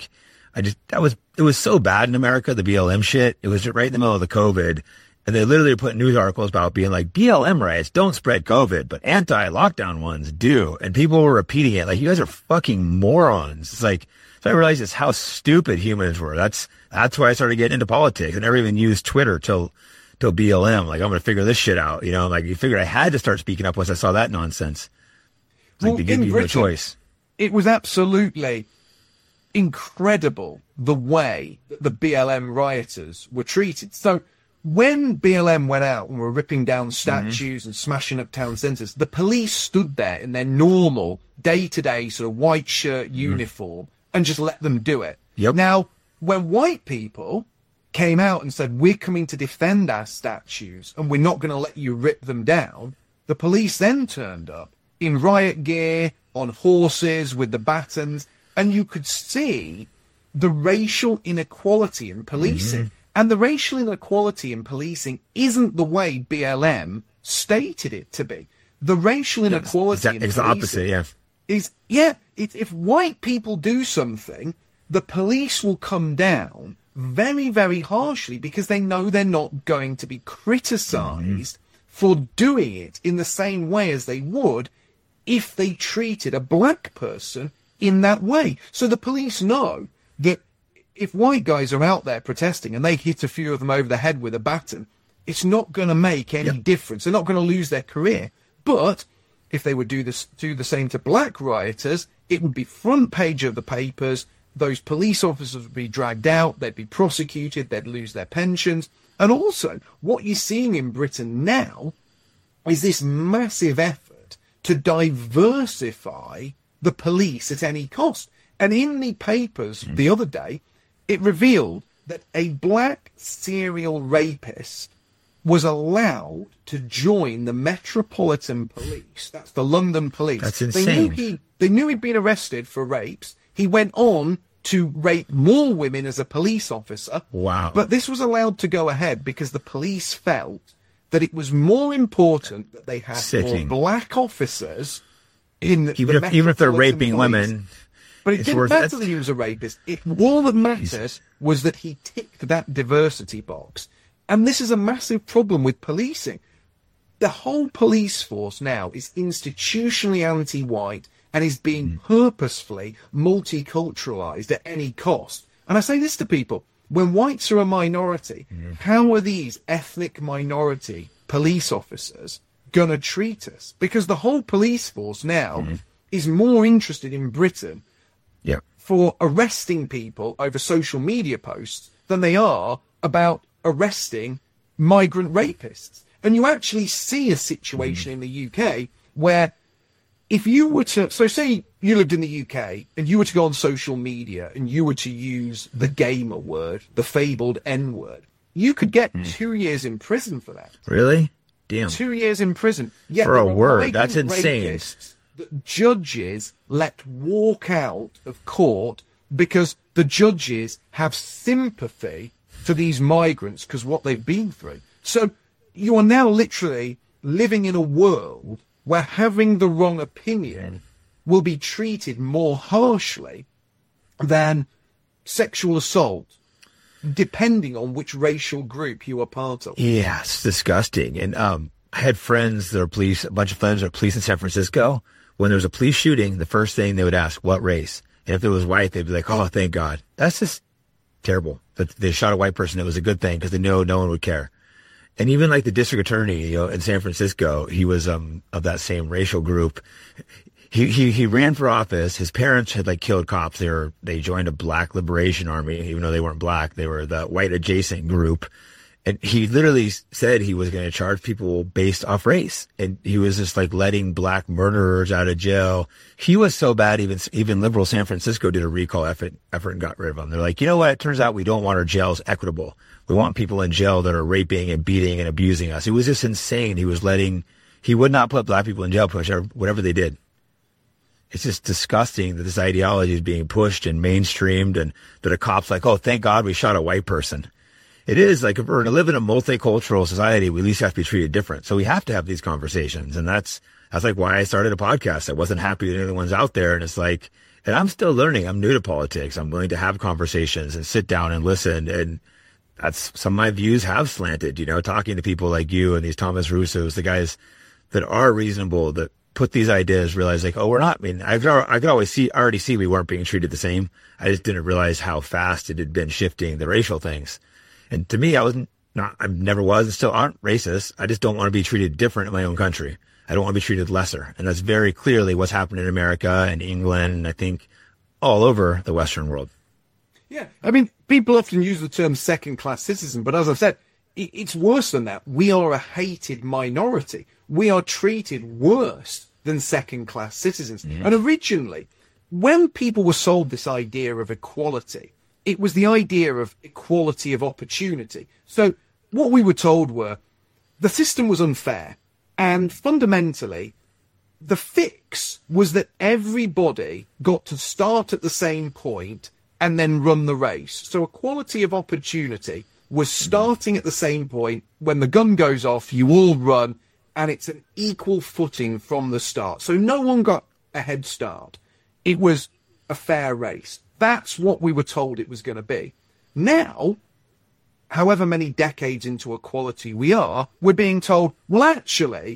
S2: it was so bad in America, the BLM shit. It was right in the middle of the COVID. And they literally put news articles about being like, BLM riots don't spread COVID, but anti-lockdown ones do. And people were repeating it. Like, you guys are fucking morons. It's like, so I realized just how stupid humans were. That's why I started getting into politics. I never even used Twitter till BLM. Like, I'm going to figure this shit out. You know, like, you figured I had to start speaking up once I saw that nonsense. Like, to give you no choice.
S3: It was absolutely incredible the way that the BLM rioters were treated. So when BLM went out and were ripping down statues and smashing up town centres, the police stood there in their normal day-to-day sort of white shirt uniform and just let them do it.
S2: Yep.
S3: Now, when white people came out and said, we're coming to defend our statues and we're not going to let you rip them down, the police then turned up in riot gear, on horses with the batons, and you could see the racial inequality in policing. And the racial inequality in policing isn't the way BLM stated it to be. The racial inequality in
S2: it's the opposite, yeah.
S3: If white people do something, the police will come down very, very harshly because they know they're not going to be criticized for doing it in the same way as they would if they treated a black person in that way. So the police know that if white guys are out there protesting and they hit a few of them over the head with a baton, it's not going to make any difference. They're not going to lose their career. But if they would do the same to black rioters, it would be front page of the papers. Those police officers would be dragged out. They'd be prosecuted. They'd lose their pensions. And also, what you're seeing in Britain now is this massive effort to diversify the police at any cost. And in the papers the other day, it revealed that a black serial rapist was allowed to join the Metropolitan Police. That's the London Police.
S2: That's insane.
S3: They knew he'd been arrested for rapes. He went on to rape more women as a police officer.
S2: Wow.
S3: But this was allowed to go ahead because the police felt that it was more important that they had more black officers in
S2: even if they're raping women.
S3: But it didn't matter that he was a rapist. All that mattered was that he ticked that diversity box. And this is a massive problem with policing. The whole police force now is institutionally anti-white and is being purposefully multiculturalized at any cost. And I say this to people, when whites are a minority, how are these ethnic minority police officers going to treat us? Because the whole police force now is more interested in Britain for arresting people over social media posts than they are about arresting migrant rapists. And you actually see a situation in the UK where if you were to, so say you lived in the UK and you were to go on social media and you were to use the gamer word, the fabled N word, you could get 2 years in prison for that.
S2: Really? Damn.
S3: 2 years in prison. Yet
S2: for a word. That's insane.
S3: That judges let walk out of court because the judges have sympathy for these migrants because what they've been through. So you are now literally living in a world where having the wrong opinion will be treated more harshly than sexual assault, depending on which racial group you are part of.
S2: Yeah, it's disgusting. And I had friends that are police, a bunch of friends that are police in San Francisco. When there was a police shooting, the first thing they would ask, what race? And if it was white, they'd be like, oh, thank God. That's just terrible that they shot a white person. It was a good thing because they know no one would care. And even like the district attorney, in San Francisco, he was of that same racial group. He ran for office. His parents had like killed cops. They joined a black liberation army, even though they weren't black. They were the white adjacent group. And he literally said he was going to charge people based off race. And he was just like letting black murderers out of jail. He was so bad, even liberal San Francisco did a recall effort and got rid of him. They're like, you know what? It turns out we don't want our jails equitable. We want people in jail that are raping and beating and abusing us. It was just insane. He would not put black people in jail, whatever they did. It's just disgusting that this ideology is being pushed and mainstreamed and that a cop's like, oh, thank God we shot a white person. It is like if we're going to live in a multicultural society, we at least have to be treated different. So we have to have these conversations. And that's like why I started a podcast. I wasn't happy that anyone's out there. And it's like, And I'm still learning. I'm new to politics. I'm willing to have conversations and sit down and listen. And that's some of my views have slanted, talking to people like you and these Thomas Russos, the guys that are reasonable, that put these ideas, realize like, oh, we're not, I could already see we weren't being treated the same. I just didn't realize how fast it had been shifting the racial things. And to me, I never was and still aren't racist. I just don't want to be treated different in my own country. I don't want to be treated lesser. And that's very clearly what's happened in America and England, and I think all over the Western world.
S3: Yeah. People often use the term second-class citizen, but as I've said, it's worse than that. We are a hated minority. We are treated worse than second-class citizens. Mm. And originally, when people were sold this idea of equality, it was the idea of equality of opportunity. So what we were told were the system was unfair. And fundamentally, the fix was that everybody got to start at the same point and then run the race. So equality of opportunity was starting at the same point. When the gun goes off, you all run, and it's an equal footing from the start. So no one got a head start. It was a fair race. That's what we were told it was going to be. Now, however many decades into equality we are, we're being told, well, actually,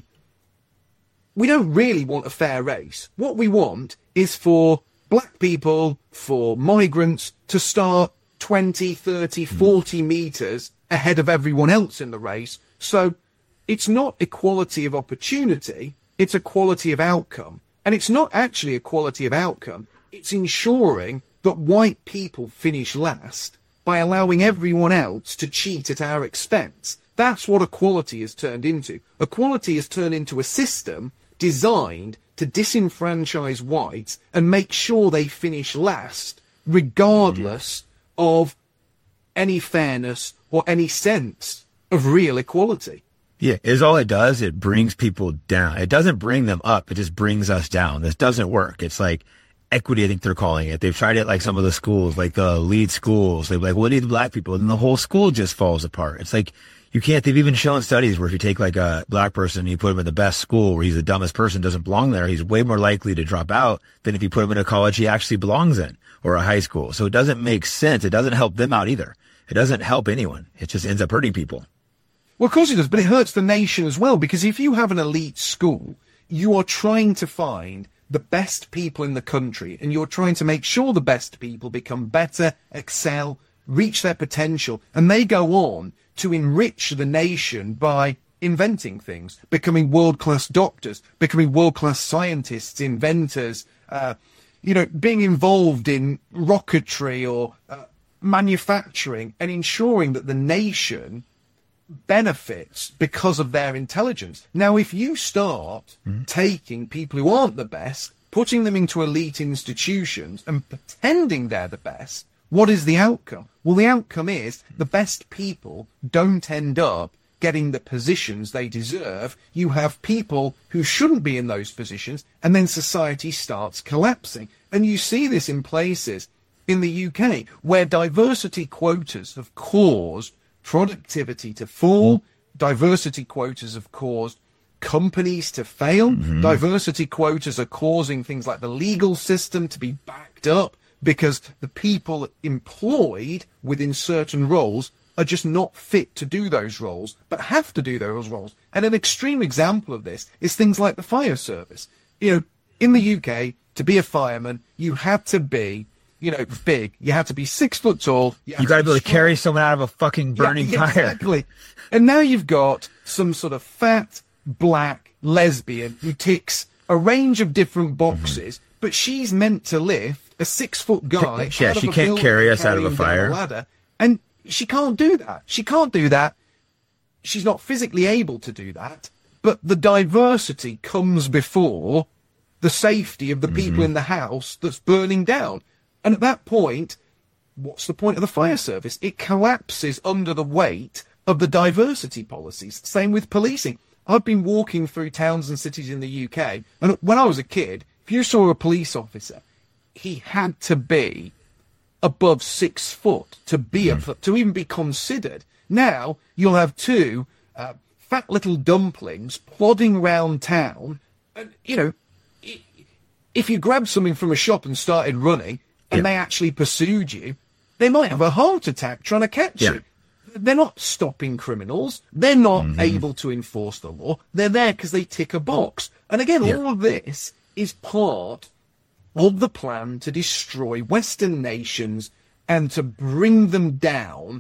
S3: we don't really want a fair race. What we want is for black people, for migrants to start 20, 30, 40 meters ahead of everyone else in the race. So it's not equality of opportunity, it's equality of outcome. And it's not actually equality of outcome, it's ensuring that white people finish last by allowing everyone else to cheat at our expense. That's what equality has turned into. Equality has turned into a system designed to disenfranchise whites and make sure they finish last, regardless of any fairness or any sense of real equality.
S2: Yeah, is all it does. It brings people down. It doesn't bring them up. It just brings us down. This doesn't work. It's like equity, I think they're calling it. They've tried it like some of the schools, like the elite schools. They're like, what do the black people? And the whole school just falls apart. It's like, you can't, they've even shown studies where if you take like a black person and you put him in the best school where he's the dumbest person, doesn't belong there, he's way more likely to drop out than if you put him in a college he actually belongs in or a high school. So it doesn't make sense. It doesn't help them out either. It doesn't help anyone. It just ends up hurting people.
S3: Well, of course it does, but it hurts the nation as well, because if you have an elite school, you are trying to find the best people in the country, and you're trying to make sure the best people become better, excel, reach their potential, and they go on to enrich the nation by inventing things, becoming world-class doctors, becoming world-class scientists, inventors, being involved in rocketry or manufacturing, and ensuring that the nation benefits because of their intelligence. Now, if you start taking people who aren't the best, putting them into elite institutions and pretending they're the best, what is the outcome? Well, the outcome is the best people don't end up getting the positions they deserve. You have people who shouldn't be in those positions, and then society starts collapsing. And you see this in places in the UK where diversity quotas have caused productivity to fall, diversity quotas have caused companies to fail, diversity quotas are causing things like the legal system to be backed up because the people employed within certain roles are just not fit to do those roles, but have to do those roles. And an extreme example of this is things like the fire service. In the UK, to be a fireman, you had to be big. You have to be 6 foot tall.
S2: You got to be able to carry someone out of a fucking burning fire.
S3: Exactly. And now you've got some sort of fat, black lesbian who ticks a range of different boxes, but she's meant to lift a 6 foot guy.
S2: Yeah, she can't carry us out of a fire.
S3: Ladder, and she can't do that. She can't do that. She's not physically able to do that. But the diversity comes before the safety of the people in the house that's burning down. And at that point, what's the point of the fire service? It collapses under the weight of the diversity policies. Same with policing. I've been walking through towns and cities in the UK, and when I was a kid, if you saw a police officer, he had to be above 6 foot to be to even be considered. Now you'll have two fat little dumplings plodding round town, and If you grabbed something from a shop and started running, and they actually pursued you, they might have a heart attack trying to catch you. They're not stopping criminals. They're not able to enforce the law. They're there because they tick a box. And again, all of this is part of the plan to destroy Western nations and to bring them down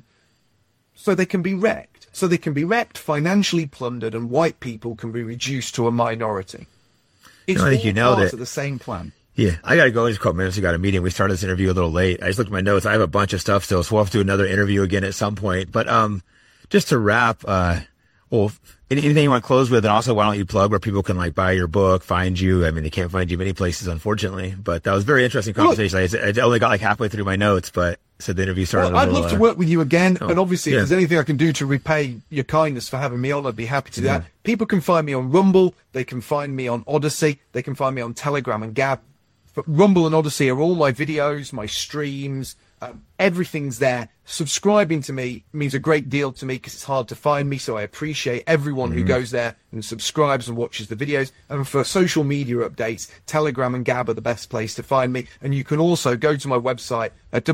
S3: so they can be wrecked. So they can be wrecked, financially plundered, and white people can be reduced to a minority. It's
S2: I think you know
S3: part
S2: that.
S3: of the same plan.
S2: Yeah, I got to go in just a couple minutes. We got a meeting. We started this interview a little late. I just looked at my notes. I have a bunch of stuff still, so we'll have to do another interview again at some point. But just to wrap, well, anything you want to close with, and also why don't you plug where people can like buy your book, find you? I mean, they can't find you many places, unfortunately. But that was a very interesting conversation. I only got like halfway through my notes, but so the interview started.
S3: Well, I'd love to work with you again, and obviously,
S2: yeah.
S3: if there's anything I can do to repay your kindness for having me on, I'd be happy to do that. People can find me on Rumble. They can find me on Odyssey. They can find me on Telegram and Gab. But Rumble and Odyssey are all my videos, my streams, everything's there. Subscribing to me means a great deal to me because it's hard to find me, so I appreciate everyone who goes there and subscribes and watches the videos. And for social media updates, Telegram and Gab are the best place to find me. And you can also go to my website at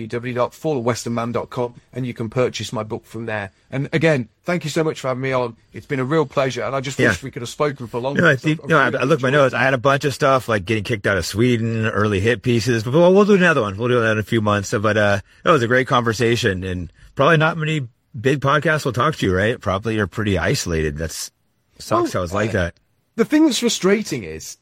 S3: www.fallofwesternman.com and you can purchase my book from there. And again, thank you so much for having me on. It's been a real pleasure, and I just wish we could have spoken for longer.
S2: I looked at my notes. I had a bunch of stuff like getting kicked out of Sweden, early hit pieces. But we'll do another one. We'll do that in a few months. But it was a great conversation, and probably not many big podcasts will talk to you, right? Probably you're pretty isolated. That sucks how it's like that.
S3: The thing that's frustrating is,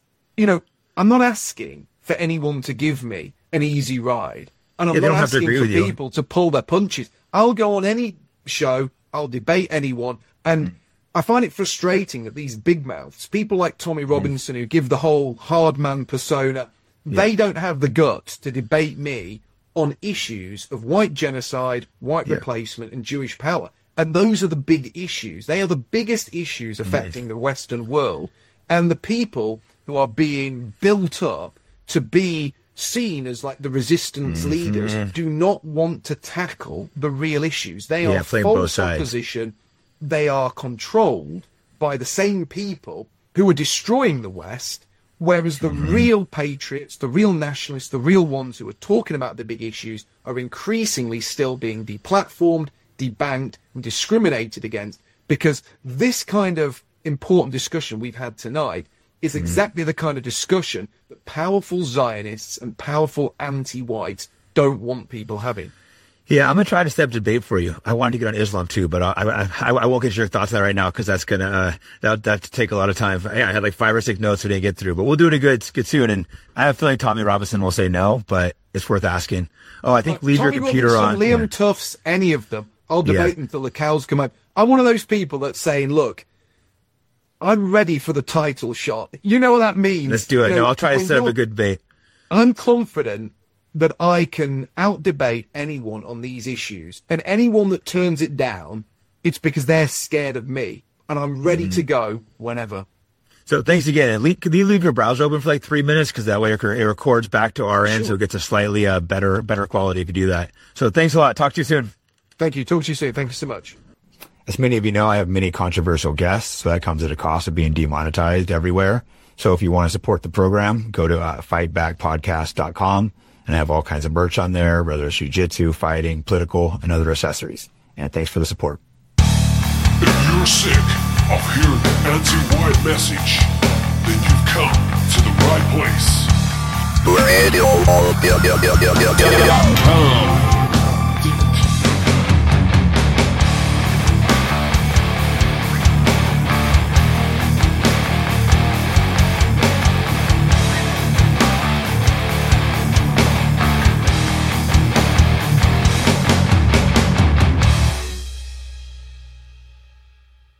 S3: I'm not asking for anyone to give me an easy ride, and I'm not asking for people to pull their punches. I'll go on any show. I'll debate anyone, and I find it frustrating that these big mouths, people like Tommy Robinson, who give the whole hard man persona, they don't have the guts to debate me on issues of white genocide, white replacement, and Jewish power. And those are the big issues. They are the biggest issues affecting the Western world. And the people who are being built up to be seen as like the resistance leaders do not want to tackle the real issues. They are false opposition. They are controlled by the same people who are destroying the West, whereas the real patriots, the real nationalists, the real ones who are talking about the big issues are increasingly still being deplatformed, debanked, and discriminated against, because this kind of important discussion we've had tonight is exactly the kind of discussion that powerful Zionists and powerful anti-whites don't want people having.
S2: Yeah, I'm going to try to step debate for you. I wanted to get on Islam too, but I won't get your thoughts on that right now because that's going to, that take a lot of time. I had like 5 or 6 notes we didn't get through, but we'll do it good soon. And I have a feeling Tommy Robinson will say no, but it's worth asking. Oh, I think leave your computer on.
S3: Liam Tufts, any of them. I'll debate until the cows come out. I'm one of those people that's saying, look, I'm ready for the title shot. You know what that means.
S2: Let's do it. No, I'll try to set up a good debate.
S3: I'm confident that I can out-debate anyone on these issues. And anyone that turns it down, it's because they're scared of me. And I'm ready to go whenever.
S2: So thanks again. Could you leave your browser open for like 3 minutes? Because that way it records back to our end, so it gets a slightly better quality if you do that. So thanks a lot. Talk to you soon.
S3: Thank you. Talk to you soon. Thank you so much.
S2: As many of you know, I have many controversial guests, so that comes at a cost of being demonetized everywhere. So if you want to support the program, go to fightbackpodcast.com, and I have all kinds of merch on there, whether it's jiu-jitsu, fighting, political, and other accessories. And thanks for the support.
S1: If you're sick of hearing the anti-white message, then you've come to the right place.